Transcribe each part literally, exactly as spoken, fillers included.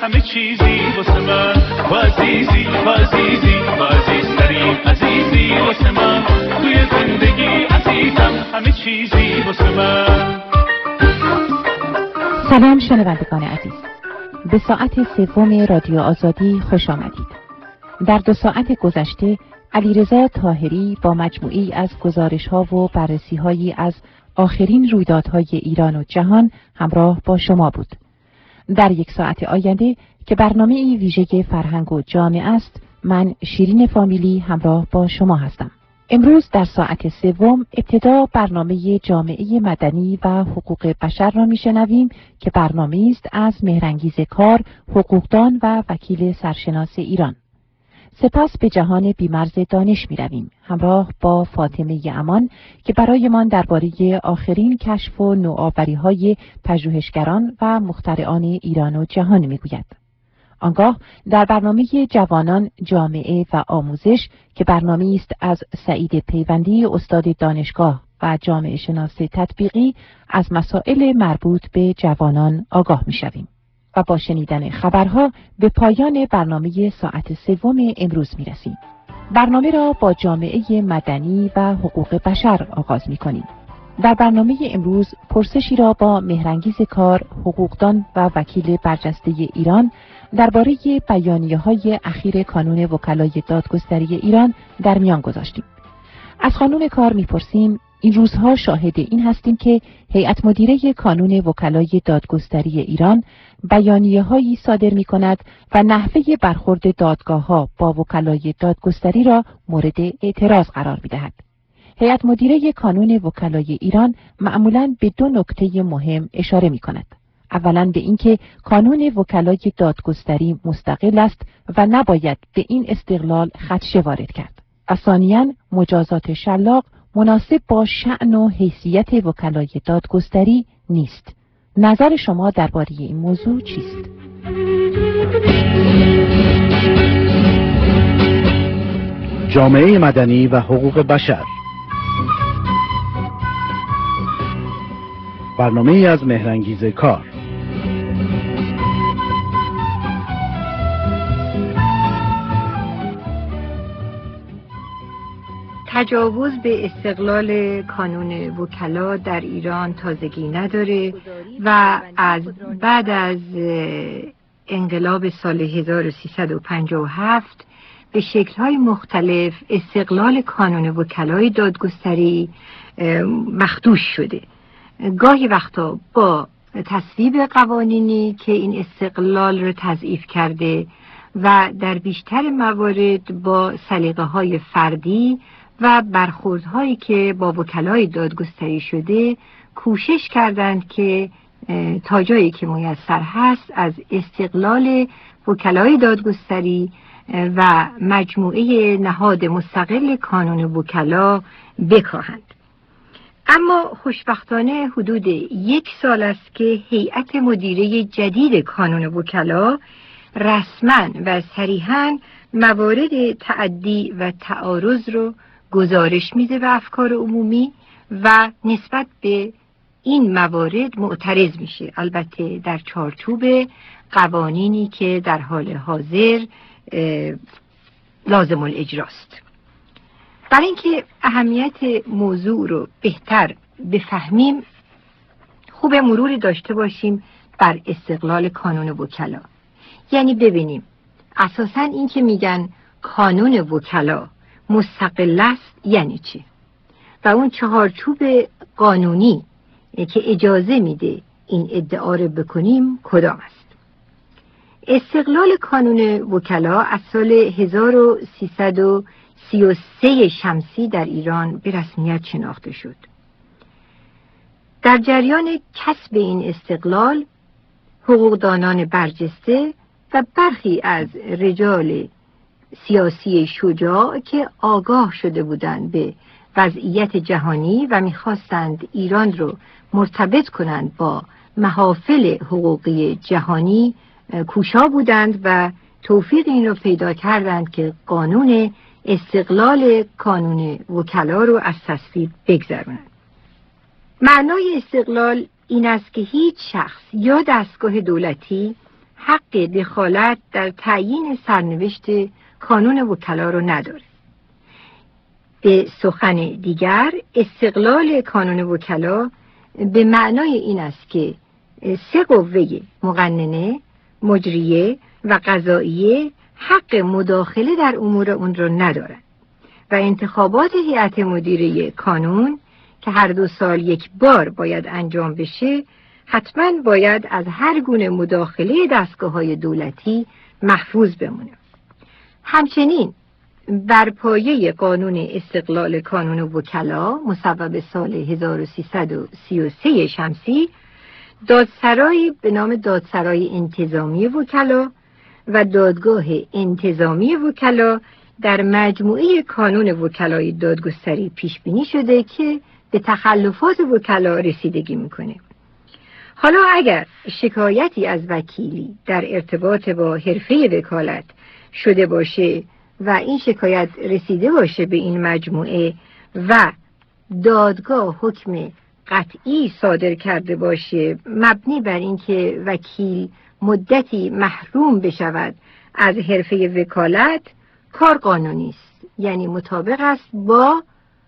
همه چیزی واسه من، و عزیزی و عزیزی و عزیزترین عزیزی واسه من، توی زندگی عزیزم همه چیزی واسه من. سلام شنوندگان عزیز، به ساعت سوم رادیو آزادی خوش آمدید. در دو ساعت گذشته علیرضا طاهری با مجموعی از گزارش‌ها و بررسی‌هایی از آخرین رویدادهای ایران و جهان همراه با شما بود. در یک ساعت آینده که برنامه‌ای ویژه فرهنگ و جامعه است، من شیرین فامیلی همراه با شما هستم. امروز در ساعت سوم ابتدا برنامه جامعه مدنی و حقوق بشر را میشنویم که برنامه‌ای است از مهرانگیز کار، حقوقدان و وکیل سرشناس ایران. سپس به جهان بیمرز دانش می رویم همراه با فاطمه امان که برایمان درباره آخرین کشف و نوآوری‌های پژوهشگران و مخترعان ایران و جهان می گوید. آنگاه در برنامه جوانان، جامعه و آموزش که برنامه‌ای است از سعید پیوندی استاد دانشگاه و جامعه شناس تطبیقی از مسائل مربوط به جوانان آگاه می شویم. و با شنیدن خبرها به پایان برنامه ساعت سوم امروز می رسیم. برنامه را با جامعه مدنی و حقوق بشر آغاز می کنیم. در برنامه امروز پرسشی را با مهرانگیز کار، حقوقدان و وکیل برجسته ایران درباره بیانیه‌های اخیر کانون وکلای دادگستری ایران در میان گذاشتیم. از خانم کار می‌پرسیم این روزها شاهد این هستیم که هیئت مدیره کانون وکلای دادگستری ایران بیانیه‌هایی صادر می‌کند و نحوه برخورد دادگاه‌ها با وکلای دادگستری را مورد اعتراض قرار می‌دهد. هیئت مدیره کانون وکلای ایران معمولاً به دو نکته مهم اشاره می‌کند. اولاً به اینکه کانون وکلای دادگستری مستقل است و نباید به این استقلال خدشه وارد کرد. و ثانیاً مجازات شلاق مناسب با شأن و حیثیت وکلای دادگستری نیست. نظر شما درباره این موضوع چیست؟ جامعه مدنی و حقوق بشر، برنامه از مهرانگیز کار. تجاوز به استقلال کانون وکلا در ایران تازگی نداره و از بعد از انقلاب سال هزار و سیصد و پنجاه و هفت به شکل‌های مختلف استقلال کانون وکلای دادگستری مخدوش شده. گاهی وقتا با تصویب قوانینی که این استقلال رو تضعیف کرده و در بیشتر موارد با سلیقه‌های فردی و برخوردهایی که با وکلای دادگستری شده کوشش کردند که تا جایی که میسر هست از استقلال وکلای دادگستری و مجموعه نهاد مستقل کانون وکلا بکاهند. اما خوشبختانه حدود یک سال است که هیئت مدیره جدید کانون وکلا رسما و صریحاً موارد تعدی و تعارض رو گزارش میده به افکار عمومی و نسبت به این موارد معترض میشه، البته در چارچوب قوانینی که در حال حاضر لازم الاجراست. برای اینکه اهمیت موضوع رو بهتر بفهمیم خوب مروری داشته باشیم بر استقلال کانون وکلا. یعنی ببینیم اساساً این که میگن کانون وکلا مستقل است یعنی چی و اون چهارچوب قانونی که اجازه میده این ادعا رو بکنیم کدام است. استقلال کانون وکلا از سال هزار و سیصد و سی و سه شمسی در ایران به رسمیت شناخته شد. در جریان کسب این استقلال حقوقدانان برجسته و برخی از رجال سیاسی شجاع که آگاه شده بودند به وضعیت جهانی و می‌خواستند ایران رو مرتبط کنند با محافل حقوقی جهانی کوشا بودند و توفیق این رو پیدا کردند که قانون استقلال کانون وکلا رو از تصویب بگذرونند. معنای استقلال این است که هیچ شخص یا دستگاه دولتی حق دخالت در تعیین سرنوشت کانون وکلا رو نداره. به سخن دیگر، استقلال کانون وکلا به معنای این است که سه قوه مقننه، مجریه و قضاییه حق مداخله در امور اون را ندارند و انتخابات هیئت مدیره کانون که هر دو سال یک بار باید انجام بشه، حتما باید از هر گونه مداخله دستگاه‌های دولتی محفوظ بمونه. همچنین بر پایه قانون استقلال کانون وکلا مصوب سال هزار و سیصد و سی و سه شمسی، دادسرایی به نام دادسرای انتظامی وکلا و دادگاه انتظامی وکلا در مجموعه کانون وکلای دادگستری پیش بینی شده که به تخلفات وکلا رسیدگی میکنه. حالا اگر شکایتی از وکیلی در ارتباط با حرفه وکالت شده باشه و این شکایت رسیده باشه به این مجموعه و دادگاه حکم قطعی صادر کرده باشه مبنی بر اینکه وکیل مدتی محروم بشود از حرفه وکالت، کار قانونی است، یعنی مطابق است با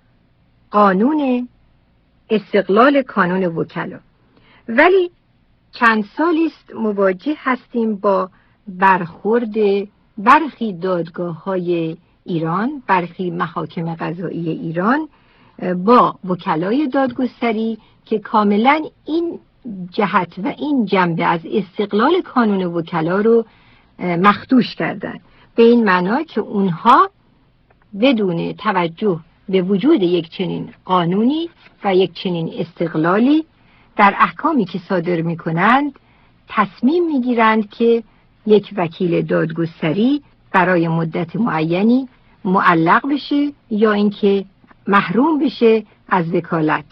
قانون استقلال کانون وکلا. ولی چند سالی است مواجه هستیم با برخورد برخی دادگاه‌های ایران، برخی محاکم قضایی ایران با وکلای دادگستری که کاملا این جهت و این جنبه از استقلال کانون وکلا رو مخدوش کردن، به این معنا که اونها بدون توجه به وجود یک چنین قانونی و یک چنین استقلالی در احکامی که صادر می کنند تصمیم می گیرند که یک وکیل دادگستری برای مدت معینی معلق بشه یا اینکه محروم بشه از وکالت.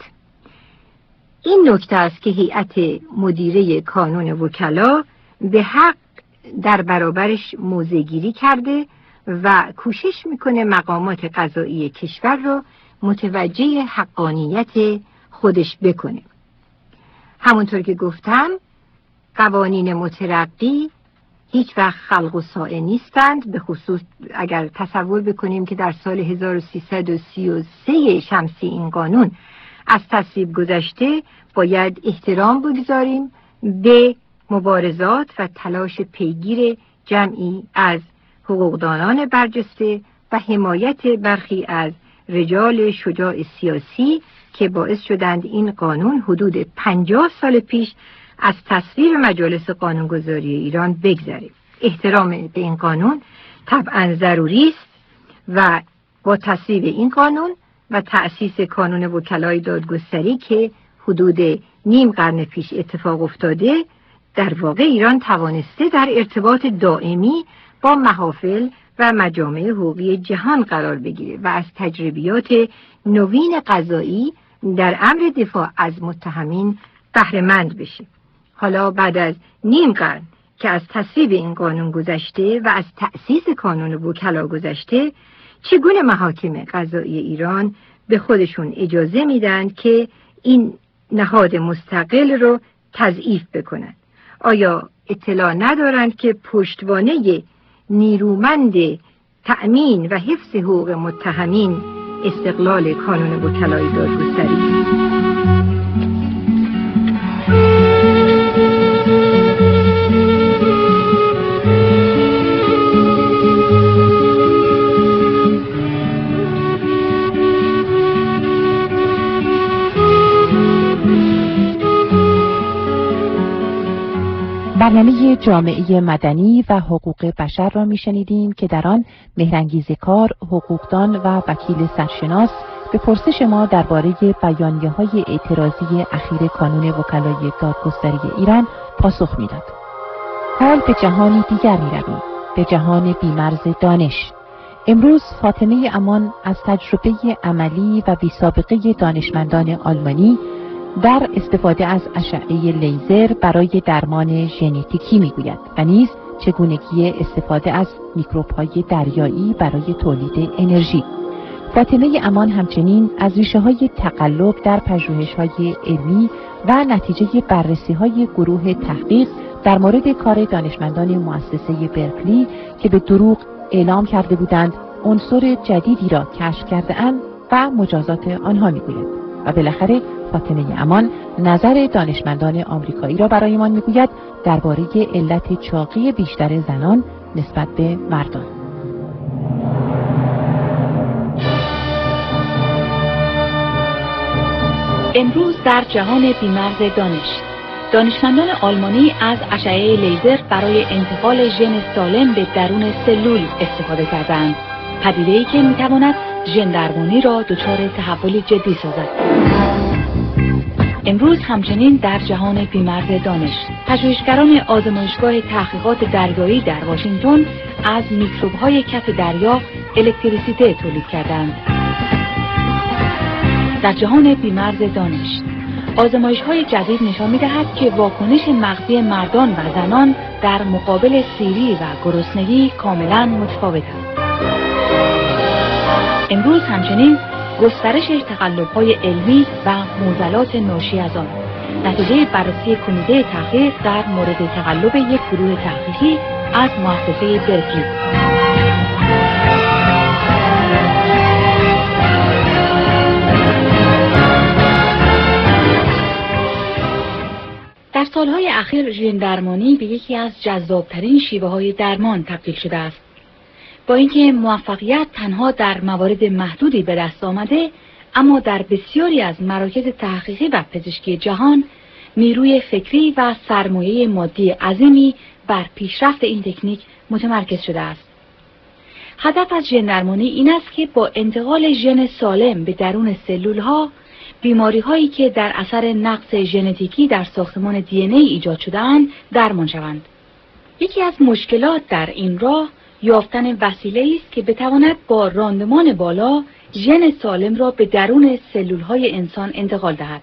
این نکته است که هیئت مدیره کانون وکلا به حق در برابرش موضع‌گیری کرده و کوشش میکنه مقامات قضایی کشور رو متوجه حقانیت خودش بکنه. همونطور که گفتم، قوانین مترقی هیچ وقت خلق و سائه نیستند، به خصوص اگر تصور بکنیم که در سال هزار و سیصد و سی و سه شمسی این قانون از تصویب گذشته، باید احترام بگذاریم به مبارزات و تلاش پیگیر جمعی از حقوقدانان برجسته و حمایت برخی از رجال شجاع سیاسی که باعث شدند این قانون حدود پنجاه سال پیش از تصویب مجالس قانونگذاری ایران بگذره. احترام به این قانون طبعا ضروری است و با تصویب این قانون و تأسیس کانون وکلای دادگستری که حدود نیم قرن پیش اتفاق افتاده، در واقع ایران توانسته در ارتباط دائمی با محافل و مجامع حقوقی جهان قرار بگیره و از تجربیات نوین قضایی در امر دفاع از متهمین بهره مند بشه. حالا بعد از نیم قرن که از تصویب این قانون گذشته و از تأسیس کانون وکلا گذشته، چگونه محاکم قضایی ایران به خودشون اجازه میدن که این نهاد مستقل رو تضعیف بکنن؟ آیا اطلاع ندارند که پشتوانه نیرومند تأمین و حفظ حقوق متهمین استقلال کانون وکلای دادگستری؟ برنامه جامعه مدنی و حقوق بشر را میشنیدیم که در آن مهرانگیز کار، حقوقدان و وکیل سرشناس به پرسش ما درباره بیانیه‌های اعتراضی اخیر کانون وکلای دادگستری ایران پاسخ میداد. حال به جهانی دیگر می‌رویم، به جهان بی‌مرز دانش. امروز فاطمه امان از تجربه عملی و بی‌سابقه دانشمندان آلمانی در استفاده از اشعه لیزر برای درمان ژنتیکی میگوید و نیز چگونگی استفاده از میکروب‌های دریایی برای تولید انرژی. فاطمه امان همچنین از ریشه‌های تقلب در پژوهش‌های علمی و نتیجه بررسی‌های گروه تحقیق در مورد کار دانشمندان مؤسسه برکلی که به دروغ اعلام کرده بودند عنصر جدیدی را کشف کرده اند و مجازات آنها میگوید و بالاخره فاطمه امان نظر دانشمندان آمریکایی را برایمان میگوید درباره علت چاقی بیشتر زنان نسبت به مردان. امروز در جهان بی‌مرز دانش، دانشمندان آلمانی از اشعه لیزر برای انتقال ژن سالم به درون سلول استفاده کردند. پدیده‌ای که می‌تواند ژن درمانی را دچار تحول جدی سازد. امروز همچنین در جهان بی‌مرز دانش، پژوهشگران آزمایشگاه تحقیقات دریایی در واشنگتن از میکروب‌های کف دریا الکتریسیته تولید کردند. در جهان بی‌مرز دانش، آزمایش‌های جدید نشان می‌دهد که واکنش مغزی مردان و زنان در مقابل سیری و گرسنگی کاملاً متفاوت است. امروز همچنین گسترش تقلب‌های علمی و معضلات ناشی از آن نتیجه بررسی کمیته تحقیق در مورد تقلب یک گروه تحقیقی از مؤسسه برکلی. در سالهای اخیر ژن درمانی به یکی از جذابترین شیوه‌های درمان تبدیل شده است. با اینکه موفقیت تنها در موارد محدودی به دست آمده، اما در بسیاری از مراکز تحقیقی و پزشکی جهان نیروی فکری و سرمایه مادی عظیمی بر پیشرفت این تکنیک متمرکز شده است. هدف از ژن درمانی این است که با انتقال ژن سالم به درون سلول‌ها، بیماری‌هایی که در اثر نقص ژنتیکی در ساختمان دی ان ای ایجاد شده‌اند درمان شوند. یکی از مشکلات در این راه یافتن وسیله‌ای است که بتواند با راندمان بالا ژن سالم را به درون سلول‌های انسان انتقال دهد.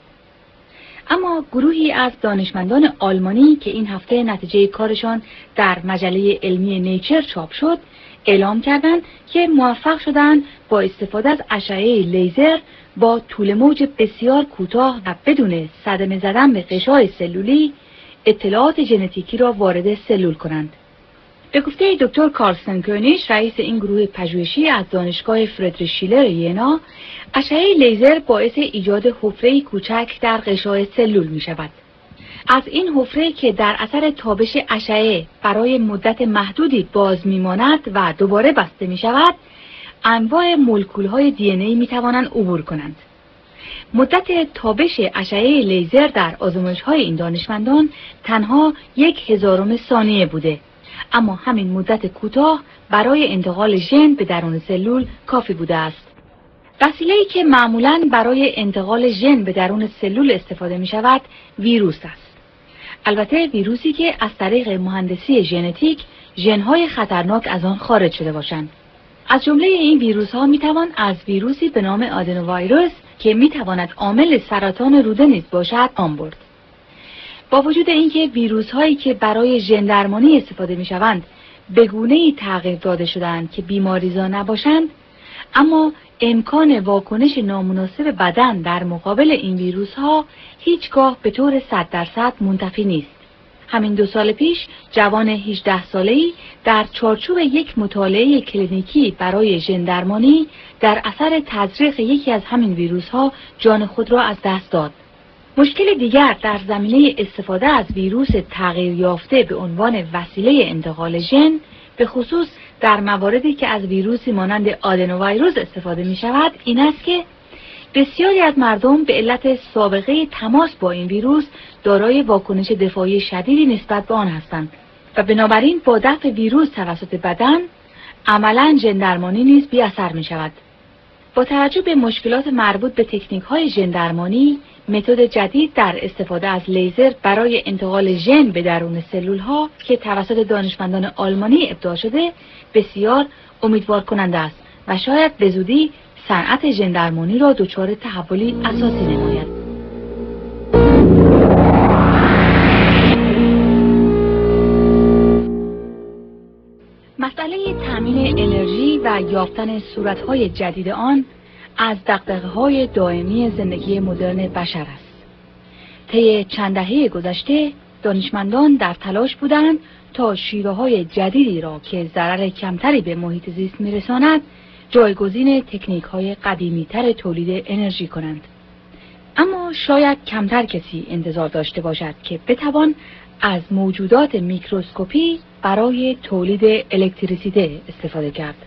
اما گروهی از دانشمندان آلمانی که این هفته نتیجه کارشان در مجله علمی نیچر چاپ شد، اعلام کردند که موفق شدند با استفاده از اشعه لیزر با طول موج بسیار کوتاه و بدون صدمه زدن به غشای سلولی اطلاعات ژنتیکی را وارد سلول کنند. به گفته دکتر کارلسن کونیش، رئیس این گروه پژوهشی از دانشگاه فردریش شیلر ینا، اشعه لیزر باعث ایجاد حفره‌ای کوچک در غشای سلول می شود. از این حفره که در اثر تابش اشعه برای مدت محدودی باز می ماند و دوباره بسته می شود، انواع مولکول‌های دی ان ای می توانند عبور کنند. مدت تابش اشعه لیزر در آزمایش‌های این دانشمندان تنها یک هزارم ثانیه بوده، اما همین مدت کوتاه برای انتقال ژن به درون سلول کافی بوده است. وسیله‌ای که معمولاً برای انتقال ژن به درون سلول استفاده می شود ویروس است. البته ویروسی که از طریق مهندسی ژنتیک ژن‌های خطرناک از آن خارج شده باشند. از جمله این ویروس‌ها می‌توان از ویروسی به نام آدنوویروس که می‌تواند عامل سرطان روده نیز باشد نام برد. با وجود اینکه ویروس‌هایی که برای ژن درمانی استفاده می‌شوند به گونه‌ای تغییر داده شده‌اند که بیماریزا نباشند، اما امکان واکنش نامناسب بدن در مقابل این ویروس‌ها هیچگاه به طور صد درصد منتفی نیست. همین دو سال پیش جوان هجده ساله‌ای در چارچوب یک مطالعه کلینیکی برای ژن درمانی در اثر تزریق یکی از همین ویروس‌ها جان خود را از دست داد. مشکل دیگر در زمینه استفاده از ویروس تغییر یافته به عنوان وسیله انتقال ژن، به خصوص در مواردی که از ویروسی مانند آدنوویروس استفاده می شود، این است که بسیاری از مردم به علت سابقه تماس با این ویروس دارای واکنش دفاعی شدیدی نسبت به آن هستند و بنابراین با دفع ویروس توسط بدن عملاً ژن درمانی نیز بی اثر می شود. با توجه به مشکلات مربوط به تکنیک های ژن درمانی، متد جدید در استفاده از لیزر برای انتقال ژن به درون سلول ها که توسط دانشمندان آلمانی ابداع شده بسیار امیدوار کننده است و شاید به زودی صنعت ژن درمانی را دچار تحولی اساسی نماید. مسئله تامین انرژی و یافتن صورت‌های جدید آن از دغدغه‌های دائمی زندگی مدرن بشر است. طی چند دهه گذشته دانشمندان در تلاش بودند تا شیوه‌های جدیدی را که ضرر کمتری به محیط زیست می‌رساند جایگزین تکنیک‌های قدیمی‌تر تولید انرژی کنند. اما شاید کمتر کسی انتظار داشته باشد که بتوان از موجودات میکروسکوپی برای تولید الکتریسیته استفاده کرد.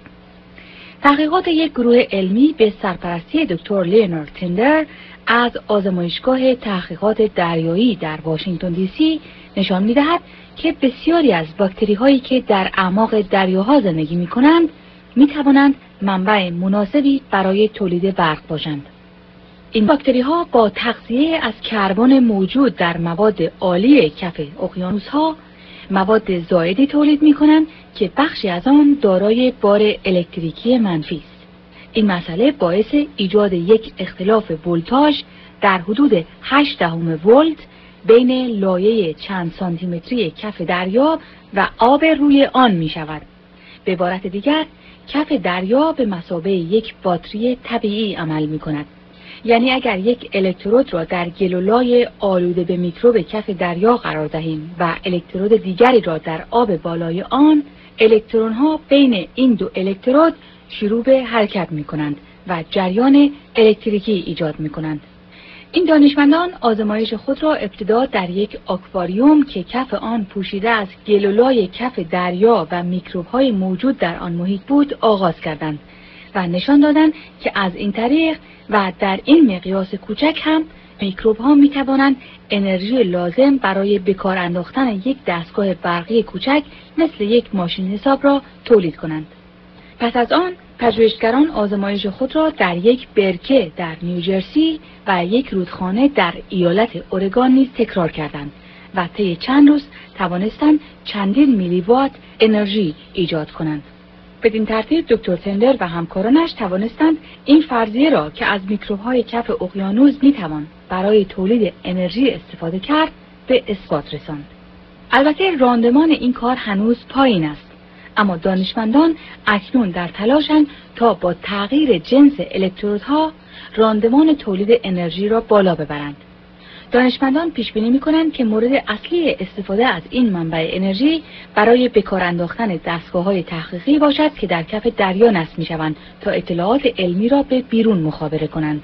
تحقیقات یک گروه علمی به سرپرستی دکتر لئونارد تندر از آزمایشگاه تحقیقات دریایی در واشنگتن دی سی نشان می‌دهد که بسیاری از باکتری‌هایی که در اعماق دریاها زندگی می‌کنند می‌توانند منبع مناسبی برای تولید برق باشند. این باکتری‌ها با تغذیه از کربن موجود در مواد عالی کف اقیانوس‌ها مواد زائدی تولید می‌کنند که بخشی از آن دارای بار الکتریکی منفی است. این مسئله باعث ایجاد یک اختلاف ولتاژ در حدود هشت دهم ولت بین لایه چند سانتی متری کف دریا و آب روی آن می‌شود. به عبارت دیگر، کف دریا به مثابه یک باتری طبیعی عمل می‌کند. یعنی اگر یک الکترود را در گلولای آلوده به میکروب کف دریا قرار دهیم و الکترود دیگری را در آب بالای آن، الکترون‌ها بین این دو الکترود شروع به حرکت می‌کنند و جریان الکتریکی ایجاد می‌کنند. این دانشمندان آزمایش خود را ابتدا در یک آکواریوم که کف آن پوشیده از گلولای کف دریا و میکروب‌های موجود در آن محیط بود آغاز کردند و نشان دادند که از این طریق و در این مقیاس کوچک هم میکروب‌ها می‌توانند انرژی لازم برای به کار انداختن یک دستگاه برقی کوچک مثل یک ماشین حساب را تولید کنند. پس از آن پژوهشگران آزمایش خود را در یک برکه در نیوجرسی و یک رودخانه در ایالت اورگان نیز تکرار کردند و طی چند روز توانستند چندین میلی وات انرژی ایجاد کنند. بدین ترتیب دکتر تندر و همکارانش توانستند این فرضیه را که از میکروب‌های کف اقیانوس میتوان برای تولید انرژی استفاده کرد به اثبات رساند. البته راندمان این کار هنوز پایین است، اما دانشمندان اکنون در تلاشند تا با تغییر جنس الکترودها راندمان تولید انرژی را بالا ببرند. دانشمندان پیش بینی می‌کنند که مورد اصلی استفاده از این منبع انرژی برای به کار انداختن دستگاه‌های تحقیقی باشد که در کف دریا نصب می‌شوند تا اطلاعات علمی را به بیرون مخابره کنند.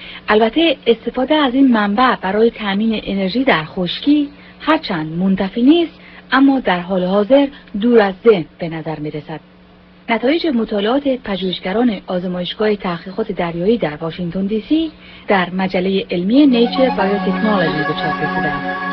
البته استفاده از این منبع برای تأمین انرژی در خشکی هرچند منتفی نیست، اما در حال حاضر دور از ذهن به نظر می‌رسد. نتایج مطالعات پژوهشگران آزمایشگاه تحقیقات دریایی در واشنگتن دی سی در مجله علمی نیچر بایوتکنولوژی به چاپ رسیده است.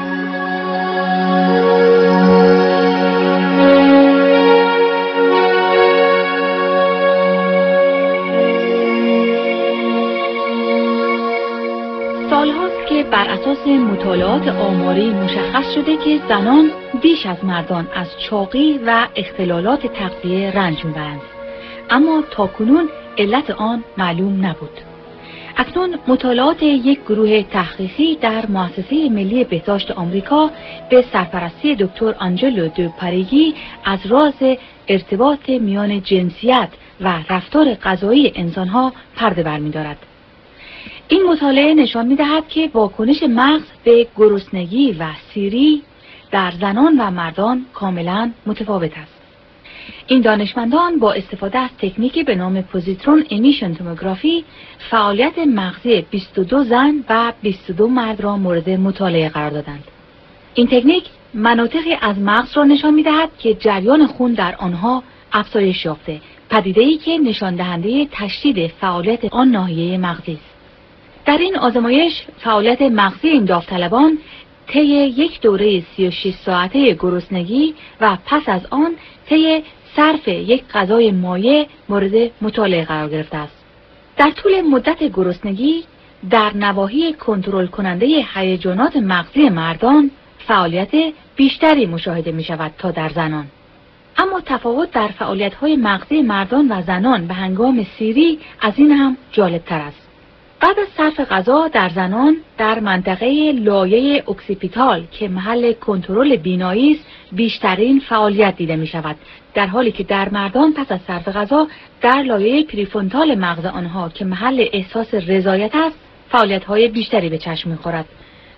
سالهاست که بر اساس مطالعات آماری مشخص شده که زنان بیش از مردان از چاقی و اختلالات تغذیه رنج می‌برند، اما تاکنون علت آن معلوم نبود. اکنون مطالعات یک گروه تحقیقی در مؤسسه ملی بهداشت آمریکا به سرپرستی دکتر آنجلو دو پاریگی از راز ارتباط میان جنسیت و رفتار غذایی انسان‌ها پرده برمی‌دارد. این مطالعه نشان می‌دهد که واکنش مغز به گرسنگی و سیری در زنان و مردان کاملا متفاوت است. این دانشمندان با استفاده از تکنیکی به نام پوزیترون امیشن توموگرافی فعالیت مغزی بیست و دو زن و بیست و دو مرد را مورد مطالعه قرار دادند. این تکنیک مناطقی از مغز را نشان می‌دهد که جریان خون در آنها افزایش یافته، پدیده‌ای که نشان دهنده تشدید فعالیت آن ناحیه مغزی است. در این آزمایش فعالیت مغزی این داوطلبان طی یک دوره سی و شش ساعته گرسنگی و پس از آن طی صرف یک غذای مایع مورد مطالعه قرار گرفته است. در طول مدت گرسنگی در نواحی کنترل کننده هیجانات مغزی مردان فعالیت بیشتری مشاهده می شود تا در زنان. اما تفاوت در فعالیت‌های مغزی مردان و زنان به هنگام سیری از این هم جالب‌تر است. بعد از صرف غذا در زنان در منطقه لایه اکسیپیتال که محل کنترل بینایی است بیشترین فعالیت دیده می شود، در حالی که در مردان پس از صرف غذا در لایه پریفرونتال مغز آنها که محل احساس رضایت است فعالیت‌های بیشتری به چشم می‌خورد.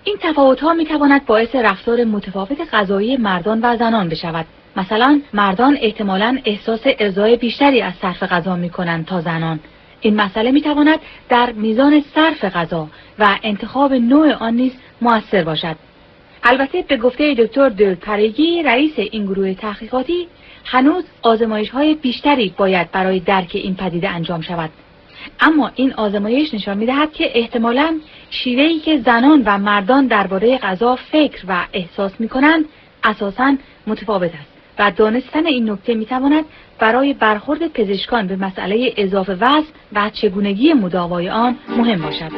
این تفاوت‌ها می‌تواند باعث رفتار متفاوت غذایی مردان و زنان بشود. مثلا مردان احتمالاً احساس ارضای بیشتری از صرف غذا می‌کنند تا زنان. این مسئله می‌تواند در میزان صرف غذا و انتخاب نوع آن نیز مؤثر باشد. البته به گفته دکتر دل پریگی، رئیس این گروه تحقیقاتی، هنوز آزمایش‌های بیشتری باید برای درک این پدیده انجام شود. اما این آزمایش نشان می‌دهد که احتمالاً شیوهی که زنان و مردان درباره غذا فکر و احساس می‌کنند اساساً متفاوت است و دانستن این نکته می‌تواند برای برخورد پزشکان به مسئله اضافه وزن و چگونگی مداوای آن مهم باشد.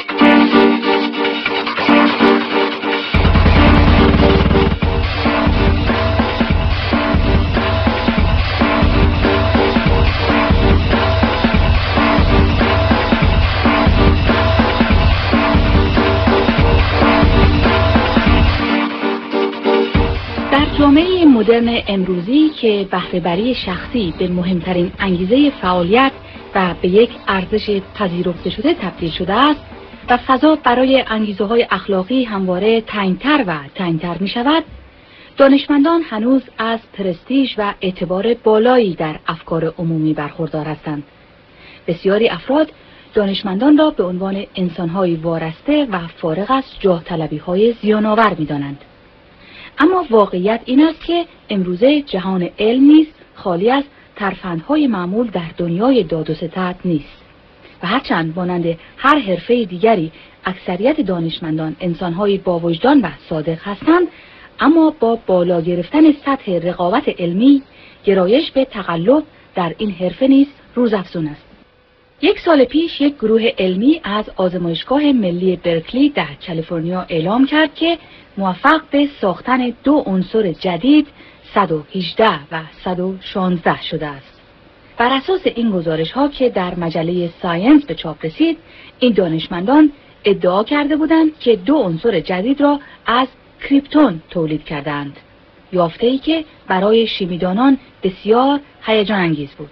جامعه مدرن امروزی که بهره‌بری شخصی به مهمترین انگیزه فعالیت و به یک ارزش پذیرفته شده تبدیل شده است و فضا برای انگیزه‌های اخلاقی همواره تنگ‌تر و تنگ‌تر می‌شود، دانشمندان هنوز از پرستیژ و اعتبار بالایی در افکار عمومی برخوردار هستند. بسیاری افراد دانشمندان را به عنوان انسان‌های وارسته و فارغ از جاه طلبی‌های زیان‌آور می‌دانند. اما واقعیت این است که امروزه جهان علم نیز خالی از ترفندهای معمول در دنیای داد و ستد نیست و هرچند مانند هر حرفه دیگری اکثریت دانشمندان انسانهای با وجدان و صادق هستند، اما با بالا گرفتن سطح رقابت علمی گرایش به تقلب در این حرفه نیز روزافزون است. یک سال پیش یک گروه علمی از آزمایشگاه ملی برکلی در کالیفرنیا اعلام کرد که موفق به ساختن دو عنصر جدید صد و هجده و صد و شانزده شده است. بر اساس این گزارش ها که در مجله ساینس به چاپ رسید، این دانشمندان ادعا کرده بودند که دو عنصر جدید را از کریپتون تولید کردند. یافته‌ای که برای شیمیدانان بسیار هیجان انگیز بود.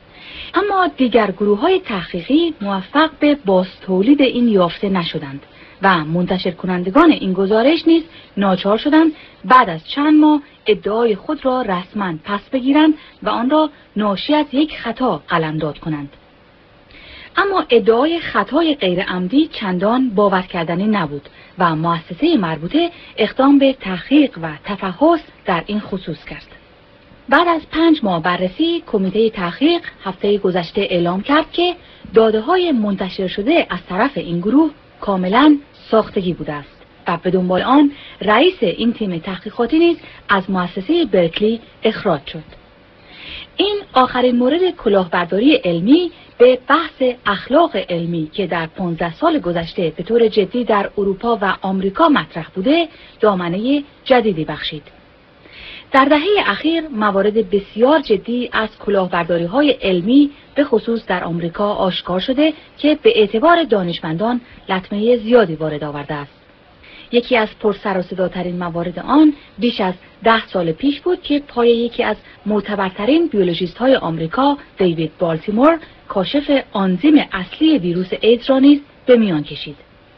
اما دیگر گروه‌های تحقیقی موفق به باز تولید این یافته نشدند و منتشر کنندگان این گزارش نیز ناچار شدند بعد از چند ماه ادعای خود را رسما پس بگیرند و آن را ناشی از یک خطا قلمداد کنند. اما ادعای خطای غیر عمدی چندان باور کردنی نبود و مؤسسه مربوطه اقدام به تحقیق و تفحص در این خصوص کرد. بعد از پنج ماه بررسی، کمیته تحقیق هفته گذشته اعلام کرد که داده‌های منتشر شده از طرف این گروه کاملاً ساختگی بوده است و به دنبال آن رئیس این تیم تحقیقاتی نیز از مؤسسه برکلی اخراج شد. این آخرین مورد کلاهبرداری علمی به بحث اخلاق علمی که در پانزده سال گذشته به طور جدی در اروپا و آمریکا مطرح بوده، دامنه جدیدی بخشید. در دهه اخیر موارد بسیار جدی از کلاهبرداری‌های علمی به خصوص در آمریکا آشکار شده که به اعتبار دانشمندان لطمه زیادی وارد آورده است. یکی از پرسر و صداترین موارد آن بیش از ده سال پیش بود که پای یکی از معتبرترین بیولوژیست‌های آمریکا، دیوید بالتیمور، کاشف آنزیم اصلی ویروس ایدز را نیز به میان کشید.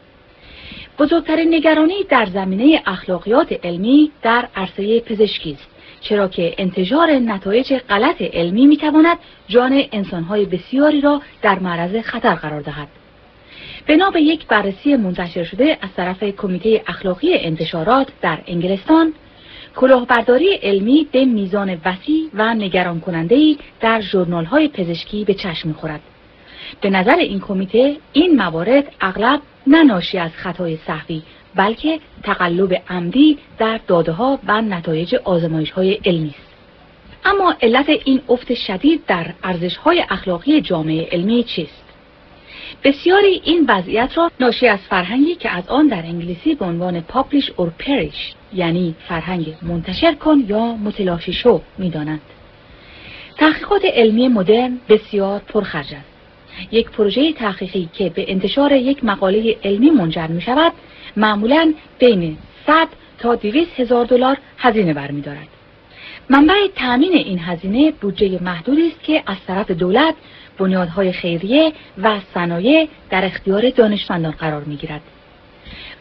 بزرگترین نگرانی در زمینه اخلاقیات علمی در عرصه پزشکی است، چرا که انتشار نتایج غلط علمی میتواند جان انسانهای بسیاری را در معرض خطر قرار دهد. بنا به یک بررسی منتشر شده از طرف کمیته اخلاقی انتشارات در انگلستان، کلاهبرداری علمی به میزان وسیع و نگران کننده‌ای در ژورنال‌های پزشکی به چشم می‌خورد. به نظر این کمیته این موارد اغلب نه ناشی از خطای سهوی بلکه تقلب عمدی در داده‌ها و نتایج آزمایش‌های علمی است. اما علت این افت شدید در ارزش‌های اخلاقی جامعه علمی چیست؟ بسیاری این وضعیت را ناشی از فرهنگی که از آن در انگلیسی به عنوان publish or perish یعنی فرهنگ منتشر کن یا متلاشی شو می‌دانند. تحقیقات علمی مدرن بسیار پرخرج است. یک پروژه تحقیقی که به انتشار یک مقاله علمی منجر می شود معمولاً بین صد تا دویست هزار دلار هزینه برمی دارد. منبع تأمین این هزینه بودجه محدودی است که از طرف دولت، بنیادهای خیریه و صنایع در اختیار دانشمندان قرار می گیرد.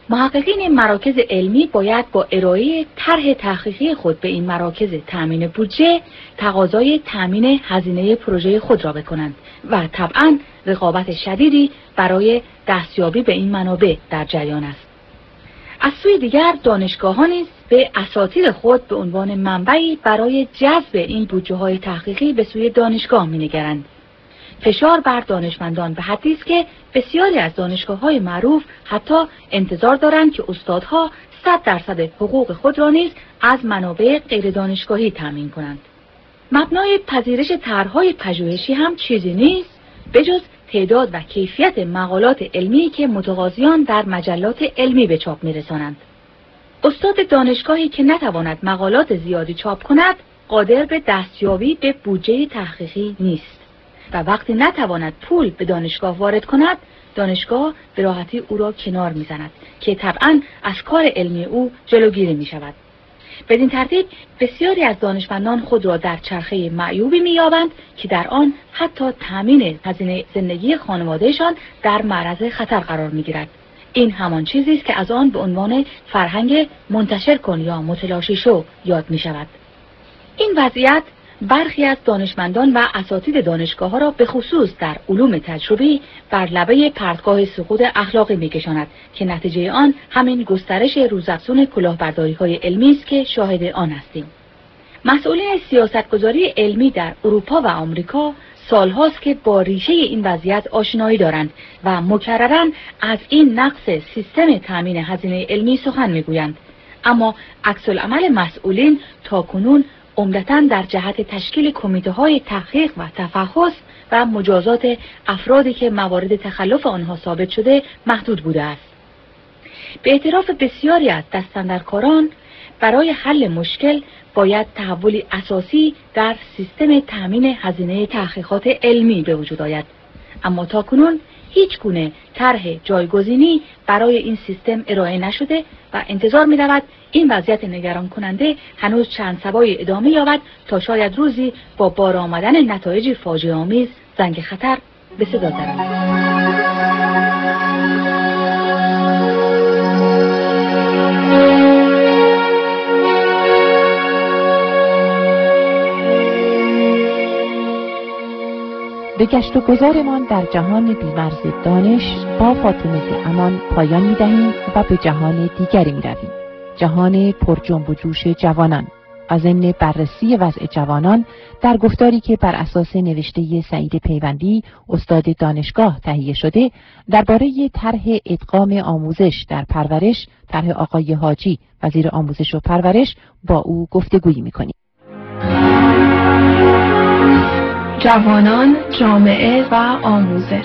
محققین مراکز علمی باید با ارائه طرح تحقیقی خود به این مراکز تأمین بودجه تقاضای تأمین هزینه پروژه خود را بکنند و طبعاً رقابت شدیدی برای دستیابی به این منابع در جریان است. از سوی دیگر دانشگاه‌ها نیز به اساتید خود به عنوان منبعی برای جذب این بودجه‌های تحقیقی به سوی دانشگاه می‌نگرند. فشار بر دانشمندان به حدی است که بسیاری از دانشگاه‌های معروف حتی انتظار دارند که استادها صد درصد حقوق خود را نیز از منابع غیر دانشگاهی تامین کنند. مبنای پذیرش طرح‌های پژوهشی هم چیزی نیست بجز تعداد و کیفیت مقالات علمی که متقاضیان در مجلات علمی به چاپ می‌رسانند. استاد دانشگاهی که نتواند مقالات زیادی چاپ کند، قادر به دستیابی به بودجه تحقیقی نیست و وقتی نتواند پول به دانشگاه وارد کند، دانشگاه به راحتی او را کنار می‌زند که طبعاً از کار علمی او جلوگیری می‌شود. بدین ترتیب بسیاری از دانشمندان خود را در چرخه معیوبی می‌یابند که در آن حتی تامین هزینه زندگی خانوادهشان در معرض خطر قرار می‌گیرد. این همان چیزی است که از آن به عنوان فرهنگ منتشر کن یا متلاشی شو یاد می‌شود. این وضعیت برخی از دانشمندان و اساتید دانشگاه‌ها را به خصوص در علوم تجربی بر لبه پرتگاه سقوط اخلاقی می‌کشاند که نتیجه آن همین گسترش روزافزون کلاهبرداری‌های علمی است که شاهد آن هستیم. مسئولین سیاستگذاری علمی در اروپا و آمریکا سالهاست که با ریشه این وضعیت آشنایی دارند و مکرراً از این نقص سیستم تامین هزینه علمی سخن می‌گویند، اما عکس‌العمل مسئولین تاکنون عمدتاً در جهت تشکیل کمیته‌های تحقیق و تفحص و مجازات افرادی که موارد تخلف آنها ثابت شده محدود بوده است. به اعتراف بسیاری از دستاندرکاران، برای حل مشکل باید تحولی اساسی در سیستم تامین هزینه تحقیقات علمی به وجود آید، اما تاکنون هیچ گونه طرح جایگزینی برای این سیستم ارائه نشده و انتظار می رود این وضعیت نگران کننده هنوز چند سبای ادامه یابد تا شاید روزی با بار آمدن نتایج فاجعه آمیز زنگ خطر به صدا درآید. به گشت و گذارمان در جهان بی‌مرز دانش با فاطمه امان پایان می‌دهیم و به جهان دیگری می‌رویم. جهان پر جنب و جوش جوانان. از ضمن بررسی وضع جوانان در گفتاری که بر اساس نوشته سعید پیوندی استاد دانشگاه تهیه شده درباره طرح ادغام آموزش در پرورش، طرح آقای حاجی وزیر آموزش و پرورش، با او گفتگویی می‌کنیم. جوانان، جامعه و آموزش.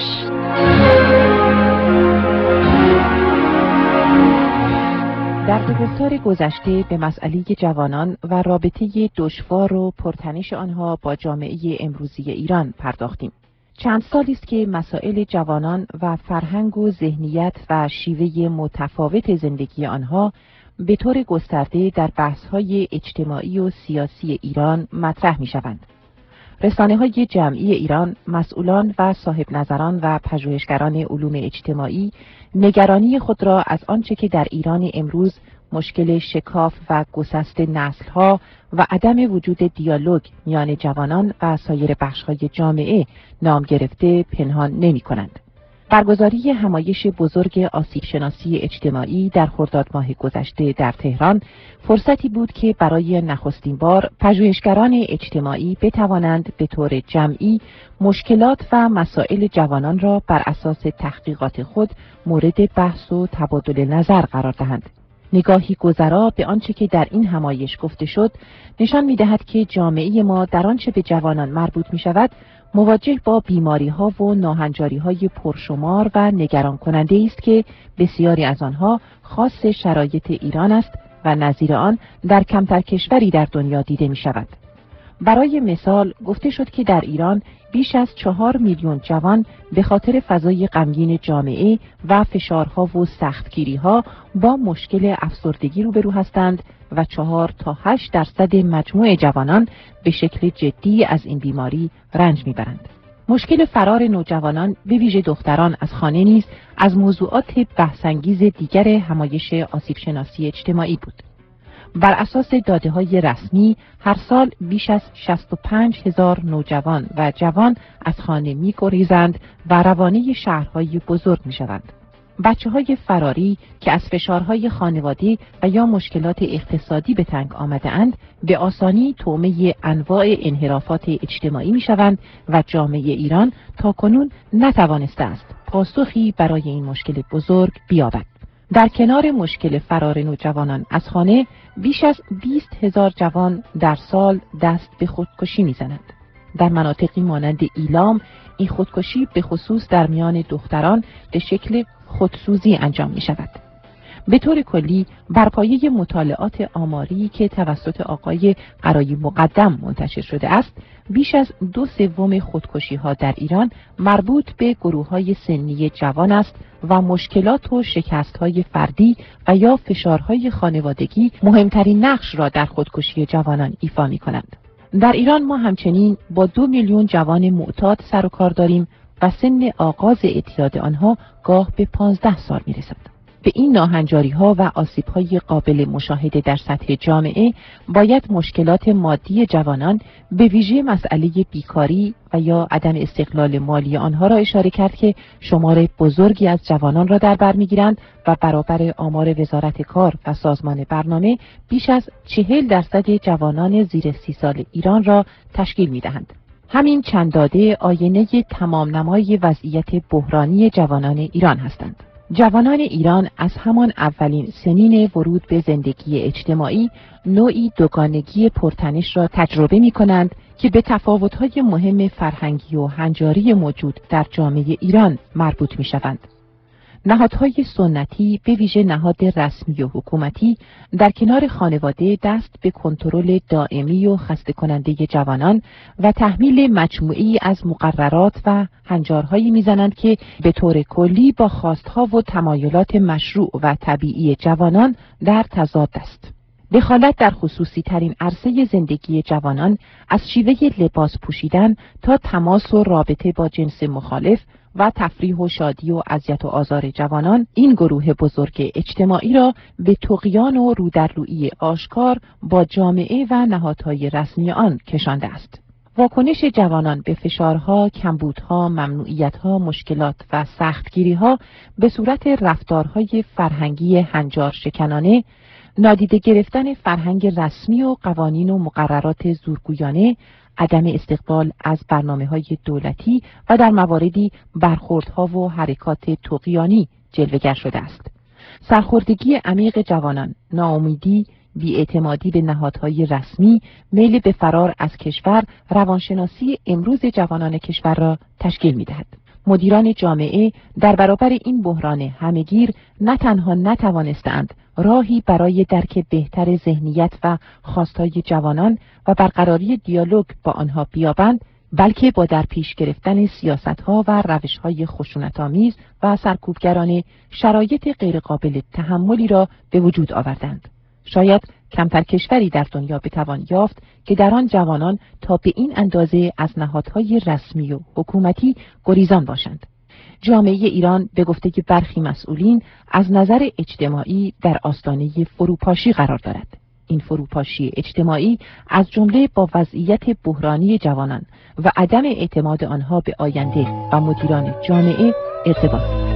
در دو گفتار گذشته به مسئله جوانان و رابطه دشوار و پرتنش آنها با جامعه امروزی ایران پرداختیم. چند سالی است که مسائل جوانان و فرهنگ و ذهنیت و شیوه متفاوت زندگی آنها به طور گسترده در بحث‌های اجتماعی و سیاسی ایران مطرح می‌شوند. رسانه‌های جمعی ایران، مسئولان و صاحب نظران و پژوهشگران علوم اجتماعی نگرانی خود را از آنچه که در ایران امروز مشکل شکاف و گسست نسل‌ها و عدم وجود دیالوگ میان جوانان و سایر بخش‌های جامعه نام گرفته پنهان نمی‌کنند. برگزاری همایش بزرگ آسیب‌شناسی اجتماعی در خرداد ماه گذشته در تهران فرصتی بود که برای نخستین بار پژوهشگران اجتماعی بتوانند به طور جمعی مشکلات و مسائل جوانان را بر اساس تحقیقات خود مورد بحث و تبادل نظر قرار دهند. نگاهی گذرا به آنچه که در این همایش گفته شد نشان می‌دهد که جامعه ما در آنچه به جوانان مربوط می‌شود مواجه با بیماری‌ها و ناهنجاری‌های پرشمار و نگران کننده است که بسیاری از آنها خاص شرایط ایران است و نظیر آن در کمتر کشوری در دنیا دیده می‌شود. برای مثال گفته شد که در ایران بیش از چهار میلیون جوان به خاطر فضای غمگین جامعه و فشارها و سختگیری‌ها با مشکل افسردگی روبرو هستند و چهار تا هشت درصد مجموع جوانان به شکل جدی از این بیماری رنج میبرند. مشکل فرار نوجوانان به ویژه دختران از خانه نیز از موضوعات بحث‌انگیز دیگر همایش آسیب شناسی اجتماعی بود. بر اساس داده‌های رسمی هر سال بیش از شصت و پنج هزار نوجوان و جوان از خانه می‌گریزند و روانه شهرهای بزرگ می‌شوند. بچه‌های فراری که از فشارهای خانوادگی و یا مشکلات اقتصادی به تنگ آمده‌اند به آسانی طعمه انواع انحرافات اجتماعی می‌شوند و جامعه ایران تاکنون نتوانسته است پاسخی برای این مشکل بزرگ بیابد. در کنار مشکل فرار نوجوانان از خانه، بیش از بیست هزار جوان در سال دست به خودکشی می‌زنند. در مناطقی مانند ایلام، این خودکشی به خصوص در میان دختران به شکل خودسوزی انجام می شود. به طور کلی بر پایه مطالعات آماری که توسط آقای قرایی مقدم منتشر شده است، بیش از دو سوم خودکشی ها در ایران مربوط به گروه های سنی جوان است و مشکلات و شکست های فردی و یا فشارهای خانوادگی مهمترین نقش را در خودکشی جوانان ایفا می کنند. در ایران ما همچنین با دو میلیون جوان معتاد سر و کار داریم و سن آغاز اعتیاد آنها گاه به پانزده سال می رسد. به این ناهنجاری ها و آسیب های قابل مشاهده در سطح جامعه باید مشکلات مادی جوانان به ویژه مسئله بیکاری و یا عدم استقلال مالی آنها را اشاره کرد که شمار بزرگی از جوانان را در بر میگیرند و برابر آمار وزارت کار و سازمان برنامه بیش از چهل درصد جوانان زیر سی سال ایران را تشکیل می دهند. همین چند داده آینه تمام نمای وضعیت بحرانی جوانان ایران هستند. جوانان ایران از همان اولین سنین ورود به زندگی اجتماعی نوعی دوگانگی پرتنش را تجربه می کنند که به تفاوت‌های مهم فرهنگی و هنجاری موجود در جامعه ایران مربوط می شوند. نهادهای سنتی به ویژه نهاد رسمی و حکومتی در کنار خانواده دست به کنترل دائمی و خسته کننده جوانان و تحمیل مجموعی از مقررات و هنجارهایی میزنند که به طور کلی با خواستها و تمایلات مشروع و طبیعی جوانان در تضاد است. دخالت در خصوصی ترین عرصه زندگی جوانان از شیوه لباس پوشیدن تا تماس و رابطه با جنس مخالف و تفریح و شادی و اذیت و آزار جوانان این گروه بزرگ اجتماعی را به طغیان و رودررویی آشکار با جامعه و نهادهای رسمی آن کشانده است. واکنش جوانان به فشارها، کمبودها، ممنوعیتها، مشکلات و سختگیریها به صورت رفتارهای فرهنگی هنجار شکنانه، نادیده گرفتن فرهنگ رسمی و قوانین و مقررات زورگویانه، عدم استقبال از برنامه‌های دولتی و در مواردی برخوردها و حرکات طغیانی جلوه‌گر شده است. سرخوردگی عمیق جوانان، ناامیدی، بی‌اعتمادی به نهادهای رسمی، میل به فرار از کشور، روانشناسی امروز جوانان کشور را تشکیل می‌دهد. مدیران جامعه در برابر این بحران همه‌گیر نه تنها نتوانستند راهی برای درک بهتر ذهنیت و خواستهای جوانان و برقراری دیالوگ با آنها بیابند، بلکه با در پیش گرفتن سیاست‌ها و روش‌های خشونت‌آمیز و سرکوبگرانه شرایط غیرقابل تحملی را به وجود آوردند. شاید کمتر کشوری در دنیا بتوان یافت که در آن جوانان تا به این اندازه از نهادهای رسمی و حکومتی گریزان باشند. جامعه ایران به گفته برخی مسئولین از نظر اجتماعی در آستانه فروپاشی قرار دارد. این فروپاشی اجتماعی از جمله با وضعیت بحرانی جوانان و عدم اعتماد آنها به آینده و مدیران جامعه ارتباط دارد.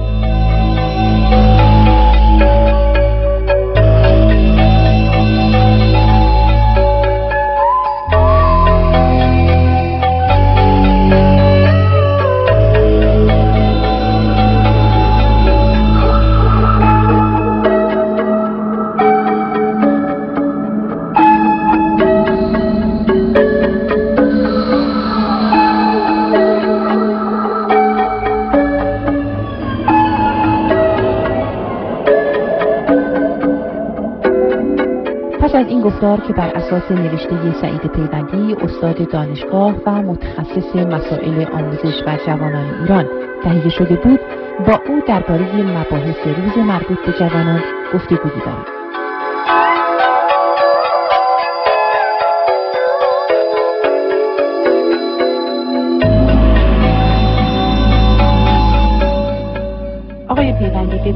از این گفتار که بر اساس نوشته سعید پیوندی استاد دانشگاه و متخصص مسائل آموزش و جوانان ایران تهیه شده بود، با او درباره مباحث روز مربوط به جوانان گفتگویی دارم.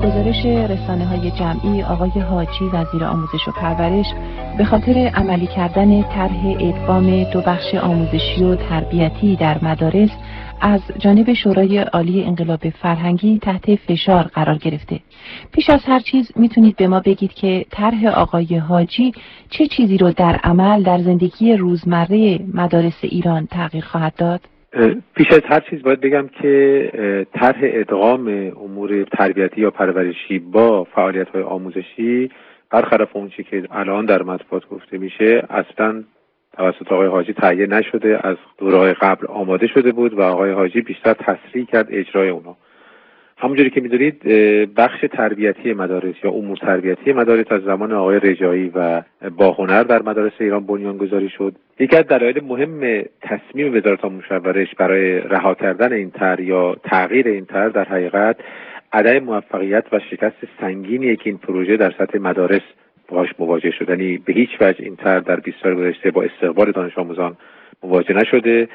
گزارش رسانه‌های جمعی، آقای حاجی وزیر آموزش و پرورش به خاطر عملی کردن طرح ادغام دو بخش آموزشی و تربیتی در مدارس از جانب شورای عالی انقلاب فرهنگی تحت فشار قرار گرفته. پیش از هر چیز میتونید به ما بگید که طرح آقای حاجی چه چیزی رو در عمل در زندگی روزمره مدارس ایران تغییر خواهد داد؟ پیش از هر چیز باید بگم که طرح ادغام امور تربیتی یا پرورشی با فعالیت‌های آموزشی برخلاف اون چیزی که الان در مطبوعات گفته میشه اصلاً توسط آقای حاجی تهیه نشده، از دوره‌های قبل آماده شده بود و آقای حاجی بیشتر تسریع کرد اجرای اونا. همونجوری که می‌دونید بخش تربیتی مدارس یا امور تربیتی مدارس از زمان آقای رجایی و باهنر در مدارس ایران بنیانگذاری شد. یکی از دلایل مهم تصمیم وزارت آموزش و پرورش برای رها کردن این طرح یا تغییر این طرح در حقیقت عدم موفقیت و شکست سنگینی که این پروژه در سطح مدارس باهاش مواجه شد. یعنی به هیچ وجه این طرح در بیست سال گذشته با استقبال دانش آموزان مواجه نشده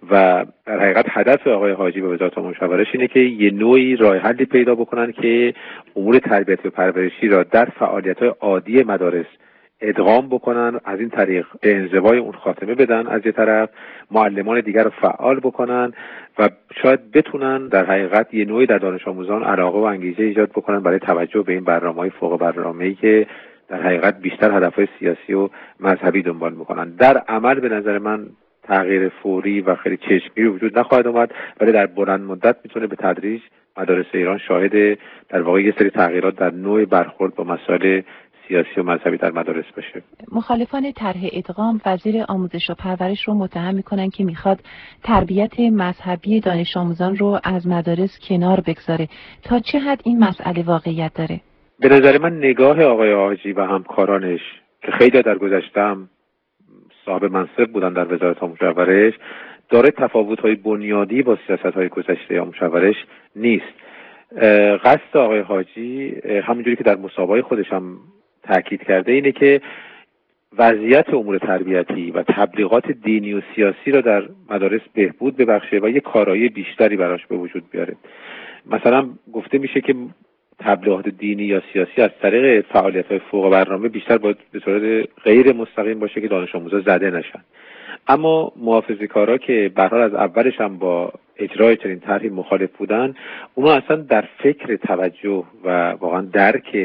و در حقیقت هدف آقای حاجی و وزارت آموزش و پرورش اینه که یه نوعی راه حلی پیدا بکنن که امور تربیتی و پرورشی را در فعالیت‌های عادی مدارس ادغام بکنن، از این طریق به انزوای اون خاتمه بدن، از یه طرف معلمان دیگر رو فعال بکنن و شاید بتونن در حقیقت یه نوعی در دانش آموزان علاقه و انگیزه ایجاد بکنن برای توجه به این برنامه‌های فوق برنامه‌ای که در حقیقت بیشتر هدفهای سیاسی و مذهبی دنبال میکنن. در عمل به نظر من تغییر فوری و خیلی چشمگیری وجود نخواهد آمد، ولی در بلند مدت میتونه به تدریج مدارس ایران شاهد در واقع یه سری تغییرات در نوع برخورد با مسائل سیاسی و مذهبی در مدارس بشه. مخالفان طرح ادغام وزیر آموزش و پرورش رو متهم میکنن که میخواد تربیت مذهبی دانش آموزان رو از مدارس کنار بگذاره. تا چه حد این مسئله واقعیت داره؟ به نظر من نگاه آقای حاجی و همکارانش که خیلی در گذشتم صاحب منصب بودن در وزارت آموزش و پرورش داره تفاوت‌های بنیادی با سیاست‌های گذشته آموزش و پرورش نیست. قصد آقای حاجی همونجوری که در مصاحبه‌های خودش هم تاکید کرده اینه که وضعیت امور تربیتی و تبلیغات دینی و سیاسی را در مدارس بهبود ببخشه و یک کارایی بیشتری براش به وجود بیاره. مثلا گفته میشه که تبلیغات دینی یا سیاسی از طریق فعالیت‌های فوق برنامه بیشتر باید به صورت غیر مستقیم باشه که دانش آموزا زده نشن. اما محافظه‌کارا که به هر حال از اولش هم با اجرای چنین طرحی مخالف بودن، اونا اصلا در فکر توجه و واقعا درک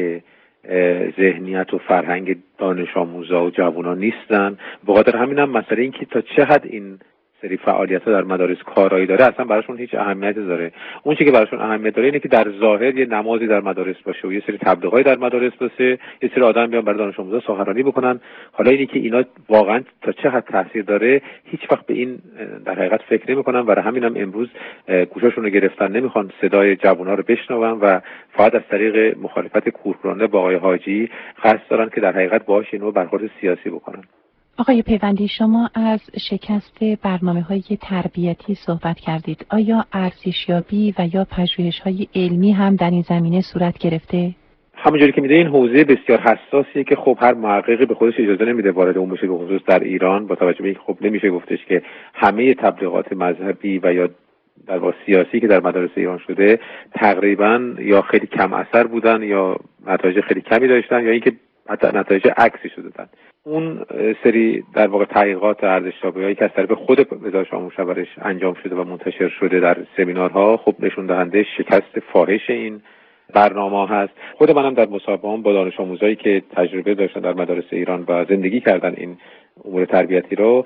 ذهنیت و فرهنگ دانش آموزا و جوانان نیستن. به خاطر همین هم مسئله این که تا چه حد این سری فعالیت‌ها در مدارس کارایی داره اصلا براشون هیچ اهمیتی داره. اون چیزی که براشون اهمیت داره اینه که در ظاهر یه نمازی در مدارس باشه و یه سری تبلیغاتی در مدارس باشه، یه سری آدم بیان برای دانش آموزا سخنرانی بکنن. حالا اینی که اینا واقعا تا چه حد تاثیر داره هیچ وقت به این در حقیقت فکر نمی‌کنن. برای همین هم امروز گوشاشون رو گرفتن، نمیخوان صدای جوونا رو بشنون و فقط از طریق مخالفت کورکورانه با آقای حاجی قصد دارن که در حقیقت باهاش اینو برخورد سیاسی بکنن. آقای پیوندی، شما از شکست برنامه‌های تربیتی صحبت کردید. آیا ارزشیابی و یا پژوهش‌های علمی هم در این زمینه صورت گرفته؟ همونجوری که می‌دونید این حوزه بسیار حساسیه که خب هر محققی به خودش اجازه نمیده وارد اون بشه، به خصوص در ایران با توجه به اینکه خب نمیشه گفتش که همه تبلیغات مذهبی و یا در واقع سیاسی که در مدارس ایران شده تقریباً یا خیلی کم اثر بودن یا نتایج خیلی کمی داشتن یا اینکه حتی نتایج عکسی دادن. اون سری در واقع تحقیقات ارزش‌یابی‌هایی که از طریق خود وزارت آموزش و پرورش انجام شده و منتشر شده در سمینارها خب نشون دهنده شکست فاحش این برنامه هست. خود منم در مصاحبه‌ام با دانش آموزایی که تجربه داشتن در مدارس ایران و زندگی کردن این امور تربیتی رو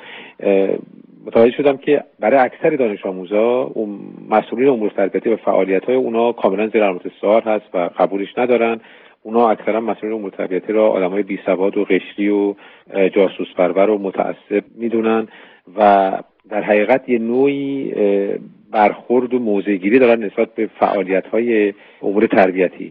متوجه شدم که برای اکثر دانش آموزا مسئولین امور تربیتی و فعالیت‌های اونا کاملا زیر علامت سوال هست و قبولش ندارن. اونا اکثرا مسئولین امور تربیتی را آدمای بی سواد و قشری و جاسوس پرور و متعصب میدونن و در حقیقت یه نوعی برخورد و موضع‌گیری دارن نسبت به فعالیت‌های امور تربیتی.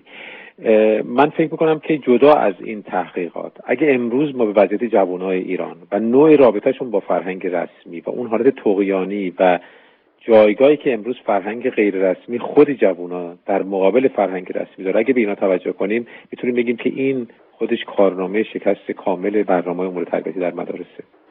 من فکر میکنم که جدا از این تحقیقات اگه امروز ما به وضعیت جوانای ایران و نوع رابطهشون با فرهنگ رسمی و اون حالت طغیانی و جایگاهی که امروز فرهنگ غیر رسمی خود جوونا در مقابل فرهنگ رسمی داره، اگه به اینا توجه کنیم میتونیم بگیم که این خودش کارنامه شکست کامل برنامه امور تربیتی در مدارسه.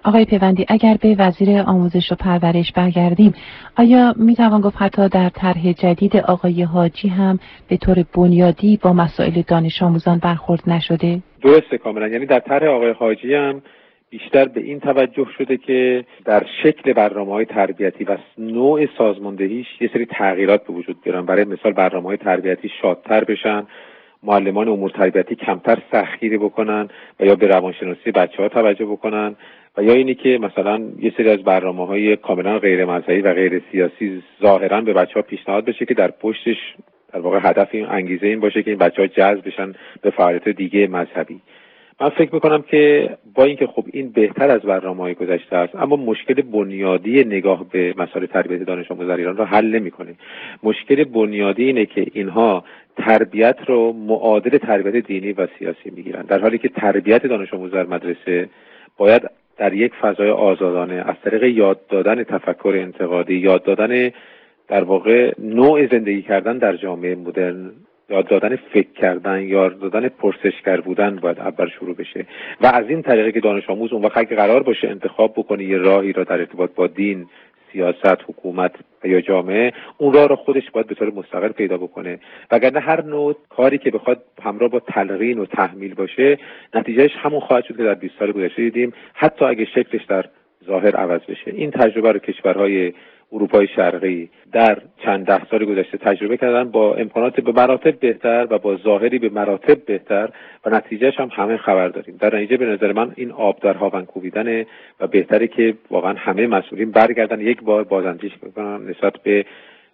آقای پیوندی، اگر به وزیر آموزش و پرورش برگردیم، آیا میتوان گفت حتی در طرح جدید آقای حاجی هم به طور بنیادی با مسائل دانش آموزان برخورد نشده؟ درسته کاملا. یعنی در طرح آقای حاجی هم بیشتر به این توجه شده که در شکل برنامه‌های تربیتی و نوع سازماندهیش یه سری تغییرات به وجود بیارن. برای مثال برنامه‌های تربیتی شادتر بشن، معلمان امور تربیتی کمتر سختگیری بکنن و یا به روانشناسی بچه‌ها توجه بکنن، و یا اینی که مثلا یه سری از برنامه‌های کاملا غیر مذهبی و غیر سیاسی ظاهراً به بچه‌ها پیشنهاد بشه که در پشتش در واقع هدف این انگیزه این باشه که این بچه‌ها جذب بشن به فعالیت دیگه مذهبی. من فکر میکنم که با اینکه خب این بهتر از برنامه‌های گذشته است، اما مشکل بنیادی نگاه به مسائل تربیت دانش آموز در ایران رو حل نمی‌کنه. مشکل بنیادی اینه که اینها تربیت رو معادل تربیت دینی و سیاسی میگیرن، در حالی که تربیت دانش آموز در مدرسه باید در یک فضای آزادانه از طریق یاد دادن تفکر انتقادی، یاد دادن در واقع نوع زندگی کردن در جامعه مدرن، یاد دادن فکر کردن، یاد دادن پرسشگر بودن باید اول شروع بشه و از این طریقه که دانش آموز اون وقت اگه قرار باشه انتخاب بکنه یه راهی را در ارتباط با دین، سیاست، حکومت و یا جامعه، اون راه رو خودش باید به طور مستقل پیدا بکنه. وگرنه هر نوع کاری که بخواد همراه با تلقین و تحمیل باشه، نتیجهش همون خواهد شد که در بیست سال گذشته دیدیم، حتی اگه شکلش در ظاهر عوض بشه. این تجربه رو کشورهای اروپای شرقی در چند ده سال گذشته تجربه کردن با امکانات به مراتب بهتر و با ظاهری به مراتب بهتر و نتیجهش هم همه خبر داریم. در نتیجه به نظر من این آب در هاون کوبیدنه و بهتره که واقعا همه مسئولین برگردن یک بار بازاندیش بکنن نسبت به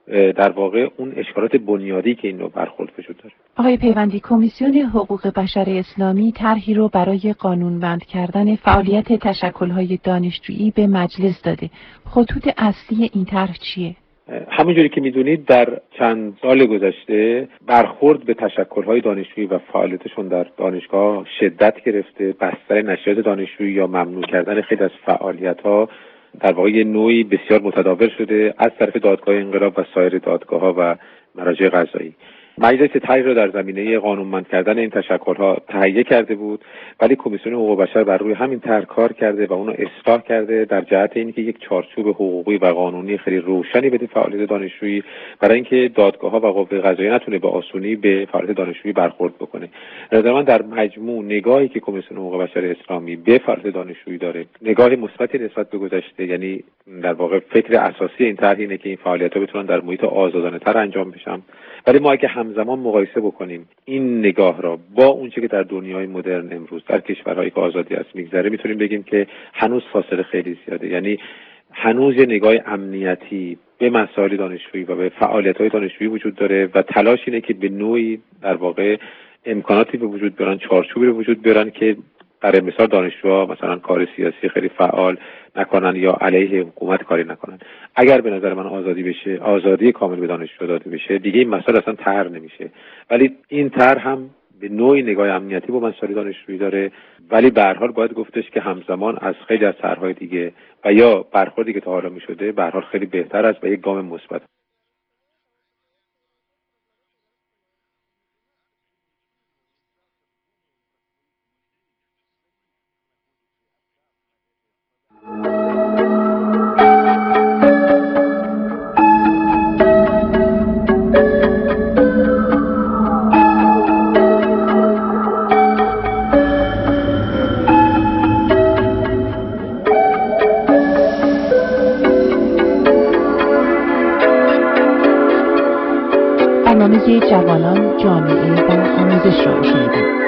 در واقع اون اشکالات بنیادی که این نوع برخورد وجود داره. آقای پیوندی، کمیسیون حقوق بشر اسلامی طرحی رو برای قانون‌بند کردن فعالیت تشکل‌های دانشجویی به مجلس داده. خطوط اصلی این طرح چیه؟ همونجوری که میدونید در چند سال گذشته برخورد به تشکل‌های دانشجویی و فعالیتشون در دانشگاه شدت گرفته. بستر نشریات دانشجویی یا ممنوع کردن خیلی از فعالیت‌ها در واقع یه نوعی بسیار متداول شده از طرف دادگاه انقلاب و سایر دادگاه‌ها و مراجع قضایی. مجلس طرحی را در زمینه قانونمند کردن این تشکل‌ها تهیه کرده بود، ولی کمیسیون حقوق بشر بر روی همین طرح کار کرده و اونو اصلاح کرده در جهت اینکه یک چارچوب حقوقی و قانونی خیلی روشنی بده فعالیت دانشجویی، برای اینکه دادگاه‌ها و قوه قضاییه نتونه به آسونی به فعالیت دانشجویی برخورد بکنه. نظر من در مجموع نگاهی که کمیسیون حقوق بشر اسلامی به فعالیت دانشجویی داره، نگاه مثبتی نسبت به گذشته، یعنی در واقع فکر اساسی این طرح اینه که این فعالیت‌ها بتونن در محیط آزادانه‌تر انجام بشن. ولی ما اگه همزمان مقایسه بکنیم این نگاه را با اون چیزی که در دنیای مدرن امروز در کشورهایی که آزادی است میگذره، میتونیم بگیم که هنوز فاصله خیلی زیاده. یعنی هنوز یه نگاه امنیتی به مسائل دانشجویی و به فعالیت‌های دانشجویی وجود داره و تلاش اینه که به نوعی در واقع امکاناتی به وجود بیارن، چارچوبی به وجود بیارن که برای مثال دانشجوها مثلا کار سیاسی خیلی فعال نکنن یا علیه حکومت کاری نکنن. اگر به نظر من آزادی بشه، آزادی کامل به دانشجو داده بشه، دیگه این مسئله اصلا طرح نمیشه. ولی این طرح هم به نوعی نگاه امنیتی با مسائل دانشجویی داره، ولی به هر حال باید گفتش که همزمان از خیلی از طرح‌های دیگه و یا برخوردی که تا حالا می‌شده به هر حال خیلی بهتر است و یک گام مثبت. برنامه جوانان، جامعه و آموزش را شنیدید.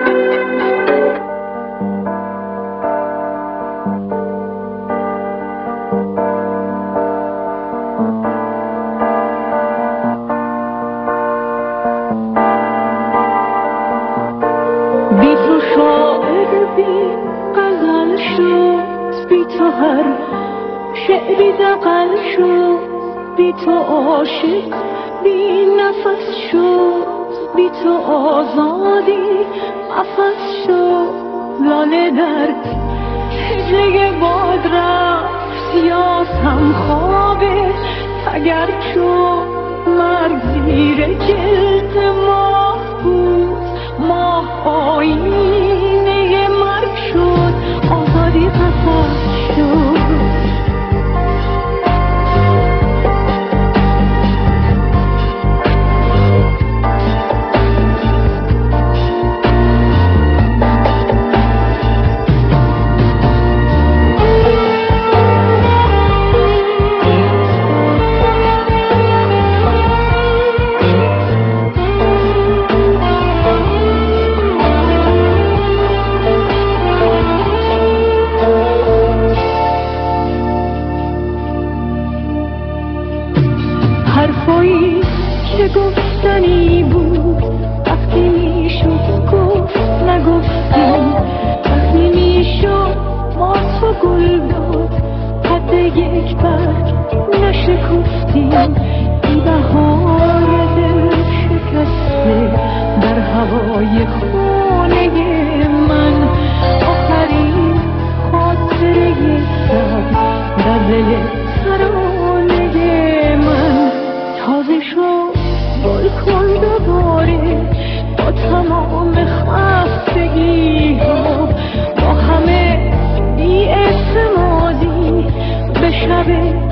بی تو شاعر بی غزل شد، بی تو هر شعری دغل شد، بی تو عاشق بی نفس شد، بی تو آزادی قفس شد. لاله در هجله باد رفت، یاسم خوابه اگر شد. مرگ زیر جلد ماه بود، ماه آینه مرگ شد. آزادی قفس برای خانه من، آخرین خاطره سبز در دل ترانه من. تازه شد گل کن دوباره با تمام خستگی ها، با همه بی اعتمادی به شب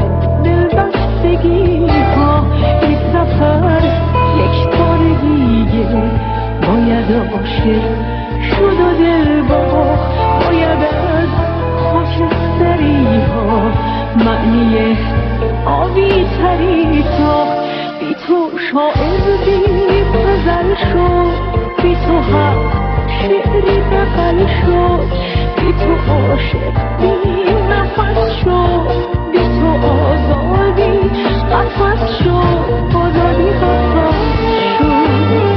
دلبستگی ها. این سفر یک بار دیگه باید عاشق شد و دل باخت، باید از خاکستری ها معنی آبی تری ساخت. بی تو شاعر بی غزل شد، بی تو حق شعری بغل شد، بی تو عاشق بی نفس شد، بی تو آزادی قفس شد، آزادی قفس شد.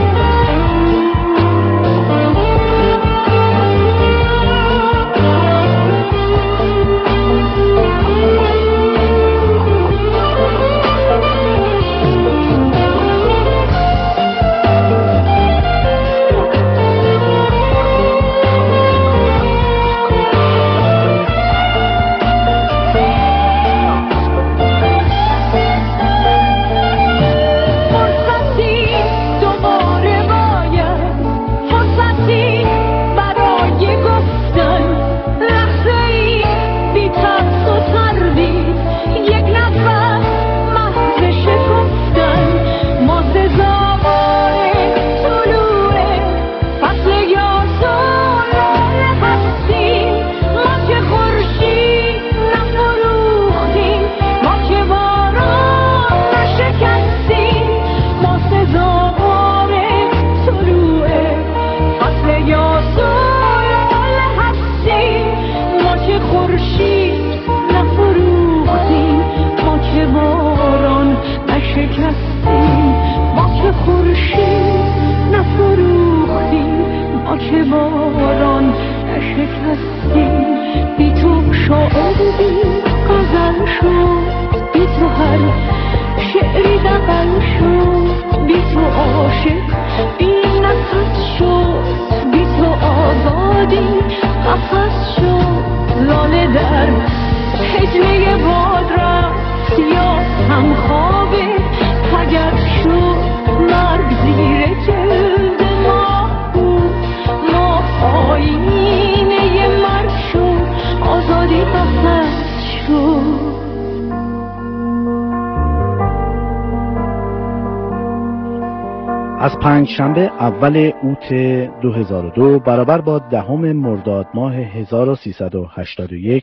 از پنجشنبه اول اوت دو هزار و دو برابر با دهم مرداد ماه هزار و سیصد و هشتاد و یک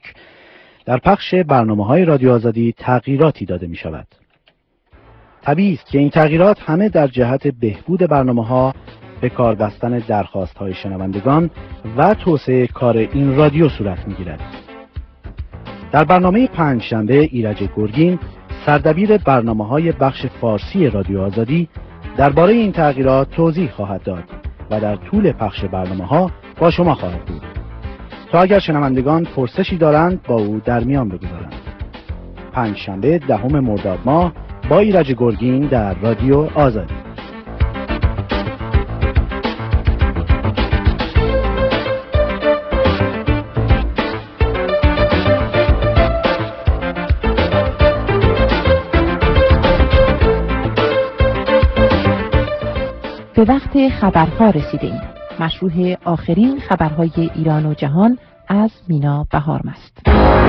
در پخش برنامه‌های رادیو آزادی تغییراتی داده می شود. طبیعی است که این تغییرات همه در جهت بهبود برنامه‌ها، به کار بستن درخواست‌های شنوندگان و توسعه کار این رادیو صورت می‌گیرد. در برنامه پنجشنبه ایرج گرگین، سردبیر برنامه‌های بخش فارسی رادیو آزادی، درباره این تغییرات توضیح خواهد داد و در طول پخش برنامه‌ها با شما خواهد بود تا اگر شنوندگان پرسشی دارند با او در میان بگذارند. پنجشنبه دهم مرداد ماه با ایرج گرگین در رادیو آزادی. به وقت خبرها رسیدیم. مشروع آخرین خبرهای ایران و جهان از مینا بهارمست.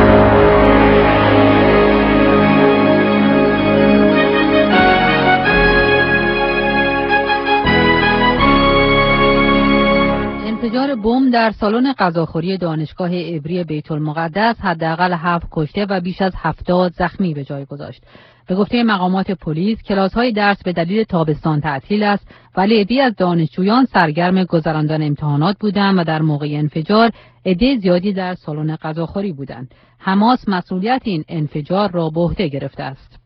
انفجار بمب در سالن غذاخوری دانشگاه عبری بیت المقدس حداقل هفت کشته و بیش از هفتاد زخمی به جای گذاشت. به گفته مقامات پلیس، کلاس‌های درس به دلیل تابستان تعطیل است، ولی عده‌ای از دانشجویان سرگرم گذراندن امتحانات بودند و در موقع انفجار عده زیادی در سالن غذاخوری بودند. حماس مسئولیت این انفجار را به عهده گرفته است.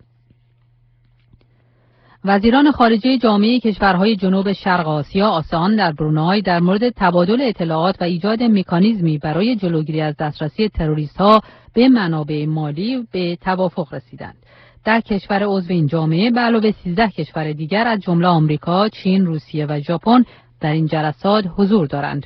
وزیران خارجه جامعه کشورهای جنوب شرق آسیا آسیان در برونای در مورد تبادل اطلاعات و ایجاد مکانیزمی برای جلوگیری از دسترسی تروریست‌ها به منابع مالی به توافق رسیدند. در کشور عضو این جامعه به علاوه سیزده کشور دیگر از جمله آمریکا، چین، روسیه و ژاپن در این جلسات حضور دارند.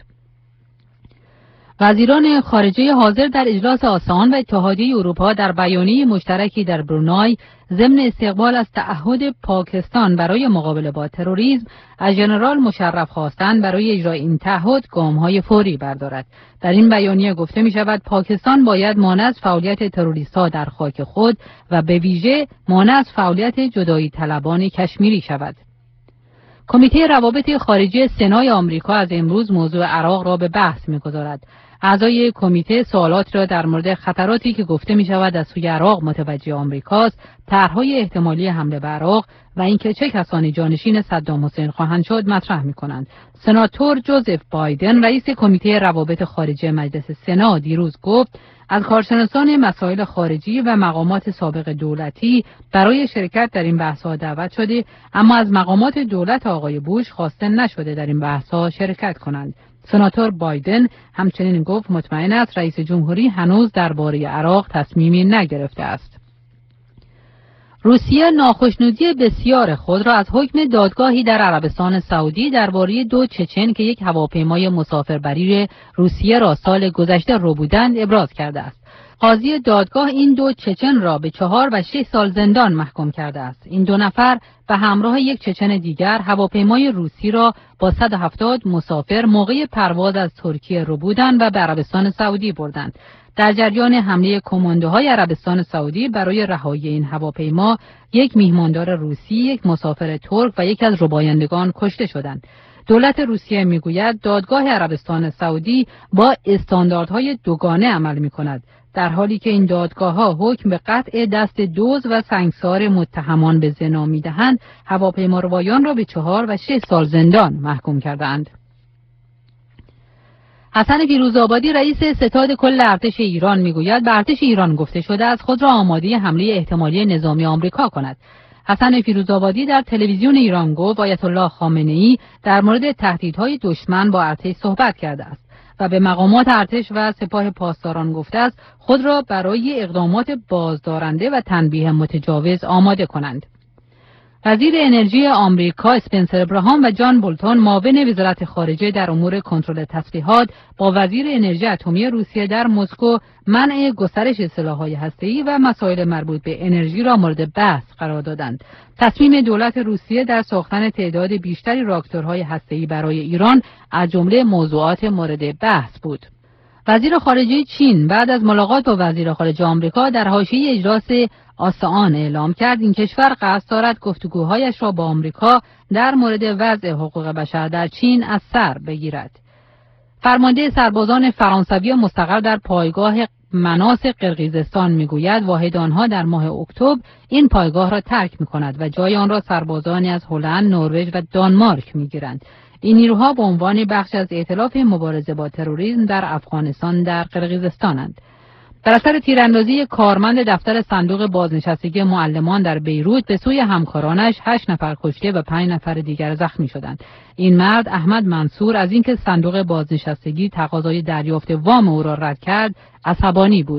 وزیران خارجه حاضر در اجلاس آسان و اتحادیه اروپا در بیانیه مشترکی در برونای ضمن استقبال از تعهد پاکستان برای مقابله با تروریسم از ژنرال مشرف خواستند برای اجرای این تعهد گام‌های فوری بردارد. در این بیانیه گفته می‌شود پاکستان باید مانع از فعالیت تروریست‌ها در خاک خود و به ویژه مانع از فعالیت جدایی طلبان کشمیری شود. کمیته روابط خارجی سنای آمریکا از امروز موضوع عراق را به بحث می‌گذارد. اعضای کمیته سوالات را در مورد خطراتی که گفته می شود از سوی عراق متوجه آمریکاست، طرح‌های احتمالی حمله به عراق و اینکه چه کسانی جانشین صدام حسین خواهند شد مطرح می کنند. سناتور جوزف بایدن رئیس کمیته روابط خارجی مجلس سنا دیروز گفت از کارشناسان مسائل خارجی و مقامات سابق دولتی برای شرکت در این بحث‌ها دعوت شده، اما از مقامات دولت آقای بوش خواسته نشده در این بحث‌ها شرکت کنند. سناتور بایدن همچنین گفت مطمئن است رئیس جمهوری هنوز درباره عراق تصمیمی نگرفته است. روسیه ناخشنودی بسیار خود را از حکم دادگاهی در عربستان سعودی درباره دو چچن که یک هواپیمای مسافربری روسیه را سال گذشته ربودند ابراز کرده است. قاضی دادگاه این دو چچن را به چهار و شش سال زندان محکوم کرده است. این دو نفر به همراه یک چچن دیگر هواپیمای روسی را با صد و هفتاد مسافر موقع پرواز از ترکیه ربودند و به عربستان سعودی بردند. در جریان حمله کماندوهای عربستان سعودی برای رهایی این هواپیما، یک میهماندار روسی، یک مسافر ترک و یک از ربایندگان کشته شدند. دولت روسیه میگوید دادگاه عربستان سعودی با استانداردهای دوگانه عمل می‌کند، در حالی که این دادگاه‌ها حکم به قطع دست دزد و سنگسار متهمان به زنا می‌دهند، هواپیماروایان را به چهار و شش سال زندان محکوم کردند. حسن فیروزآبادی رئیس ستاد کل ارتش ایران میگوید به ارتش ایران گفته شده از خود را آماده حمله احتمالی نظامی آمریکا کند. حسن فیروزآبادی در تلویزیون ایران گفت آیت الله خامنه‌ای در مورد تهدیدهای دشمن با ارتش صحبت کرده است و به مقامات ارتش و سپاه پاسداران گفته است خود را برای اقدامات بازدارنده و تنبیه متجاوز آماده کنند. وزیر انرژی آمریکا اسپنسر ابراهام و جان بولتون معاون وزارت خارجه در امور کنترل تسلیحات با وزیر انرژی اتمی روسیه در مسکو منع گسترش سلاح‌های هسته‌ای و مسائل مربوط به انرژی را مورد بحث قرار دادند. تصمیم دولت روسیه در ساختن تعداد بیشتری راکتورهای هسته‌ای برای ایران از جمله موضوعات مورد بحث بود. وزیر خارجه چین بعد از ملاقات با وزیر خارجه آمریکا در حاشیه اجلاس آسان اعلام کرد این کشور قصد دارد گفتگوهایش را با آمریکا در مورد وضع حقوق بشر در چین از سر بگیرد. فرمانده سربازان فرانسوی مستقر در پایگاه مناس قرقیزستان میگوید واحد آنها در ماه اکتبر این پایگاه را ترک می‌کند و جای آن را سربازانی از هلند، نروژ و دانمارک می‌گیرند. این نیروها به عنوان بخش از ائتلاف مبارزه با تروریسم در افغانستان در قرقیزستانند. در اثر تیراندازی کارمند دفتر صندوق بازنشستگی معلمان در بیروت به سوی همکارانش هشت نفر کشته و پنج نفر دیگر زخمی شدند. این مرد احمد منصور از اینکه صندوق بازنشستگی تقاضای دریافت وام او را رد کرد عصبانی بود.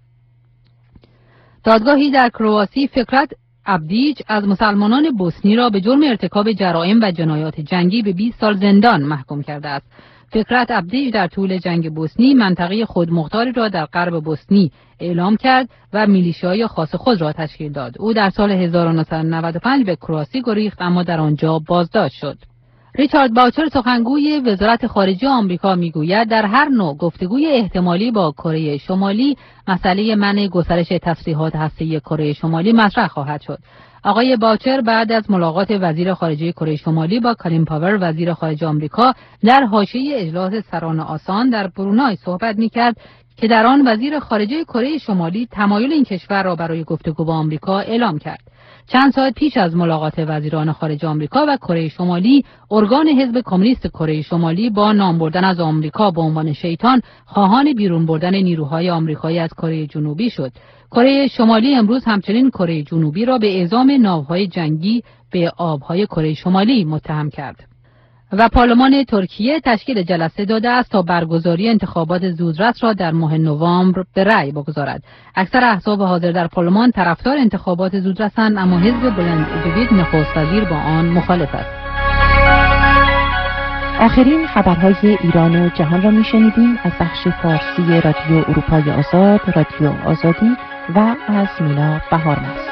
دادگاهی در کرواسی فکرت عبدیج از مسلمانان بوسنی را به جرم ارتکاب جرائم و جنایات جنگی به بیست سال زندان محکوم کرده است. فکرت عبدیج در طول جنگ بوسنی منطقه خودمختاری را در غرب بوسنی اعلام کرد و میلیشیای خاص خود را تشکیل داد. او در سال هزار و نهصد و نود و پنج به کرواسی گریخت اما در آنجا بازداشت شد. ریچارد باوچر سخنگوی وزارت خارجه آمریکا میگوید در هر نوع گفتگوی احتمالی با کره شمالی مسئله منع گسترش تسلیحات هسته‌ای کره شمالی مطرح خواهد شد. آقای باوچر بعد از ملاقات وزیر خارجه کره شمالی با کالین پاور وزیر خارجه آمریکا در حاشیه اجلاس سران آسان در برونای صحبت می‌کرد که در آن وزیر خارجه کره شمالی تمایل این کشور را برای گفتگو با آمریکا اعلام کرد. چند ساعت پیش از ملاقات وزیران خارجه آمریکا و کره شمالی، ارگان حزب کمونیست کره شمالی با نام بردن از آمریکا به عنوان شیطان خواهان بیرون بردن نیروهای آمریکایی از کره جنوبی شد. کره شمالی امروز همچنین کره جنوبی را به اعزام ناوهای جنگی به آبهای کره شمالی متهم کرد. و پارلمان ترکیه تشکیل جلسه داده است تا برگزاری انتخابات زودرس را در ماه نوامبر به رأی بگذارد. اکثر احزاب حاضر در پارلمان طرفدار انتخابات زودرسند، اما حزب بلند جدید نخست وزیر با آن مخالف است. آخرین خبرهای ایران و جهان را میشنیدیم از بخش فارسی رادیو اروپای آزاد، رادیو آزادی و از مینا بهارمست.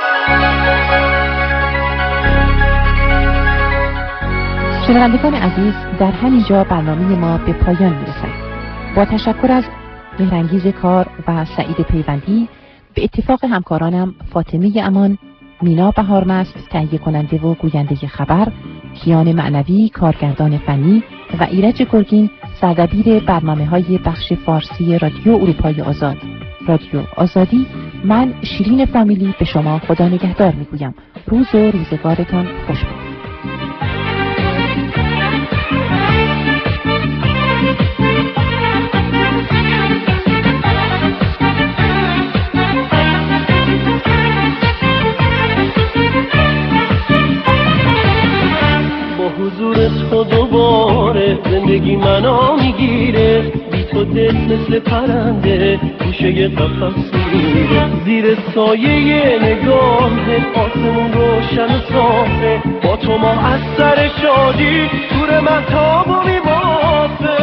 شنوندگان عزیز، در همینجا برنامه ما به پایان میرسد. با تشکر از مهرانگیز کار و سعید پیوندی، به اتفاق همکارانم فاطمه امان، مینا بهارمست تهیه کننده و گوینده خبر، کیان معنوی کارگردان فنی و ایرج گرگین سردبیر برنامه‌های بخش فارسی رادیو اروپای آزاد، رادیو آزادی، من شیرین فامیلی به شما خدا نگهدار میگویم. روز و روزگارتان خوش باد. تو دوباره زندگی منو میگیره، بی تو دل مثل پرنده گوشه قفس میره، زیر سایه نگاهت آسمون روشن و صافه، با تو ما از سر شادی دور مهتاب و میبافه.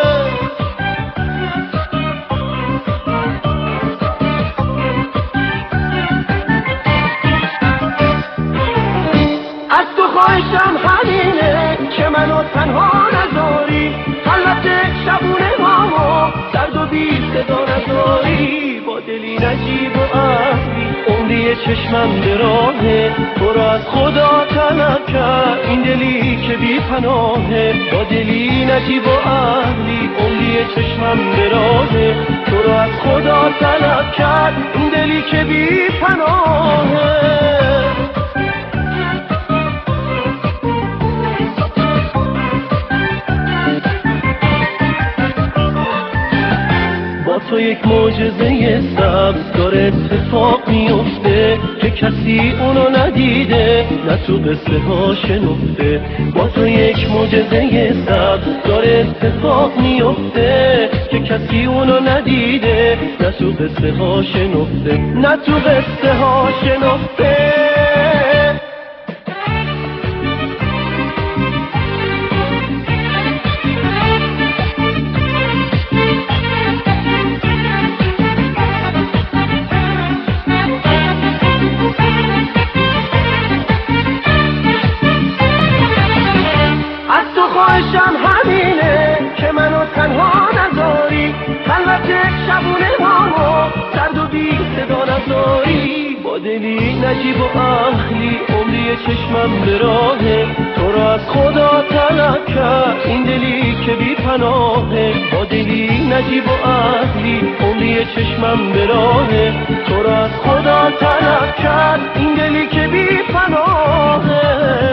از تو خواهشم همینه که منو تنها نذاری، خلوت شبونه هامو سرد و بی صدا نذاری، با دلی نجیب و عهدی عمری چشمم به راهه، تو را از خدا طلب کرد این دلی که بی پناهه، با دلی نجیب و عهدی عمری چشمم به راهه، تو را از خدا طلب کرد این دلی که بی پناهه. تو یک معجزه سبز داره اتفاق میفته که کسی اونو ندیده نه تو قصه ها شنفته، با تو یک معجزه سبز داره اتفاق میفته که کسی اونو ندیده نه تو قصه ها شنفته، نه تو قصه ها شنفته. خواهشم همینه که منو تنها نذاری، خلوت شبونه هامو سرد و بی صدا نذاری، با دلی نجیب و اهلی عمری چشمم به راهه، تو را از خدا طلب کرد این دلی که بی پناهه، با دلی نجیب و اهلی عمری چشمم به راهه، تو را از خدا طلب کرد این دلی که بی پناهه.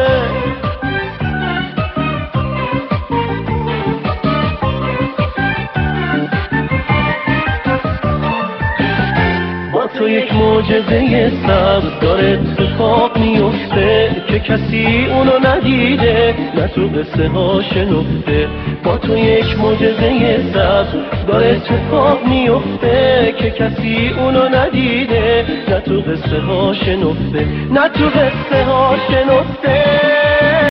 تو یک معجزه سبز داره اتفاق میفته که کسی اونو ندیده نه تو قصه ها شنفته، با تو یک معجزه سبز داره اتفاق میفته که کسی اونو ندیده نه تو قصه ها شنفته، نه تو قصه ها شنفته.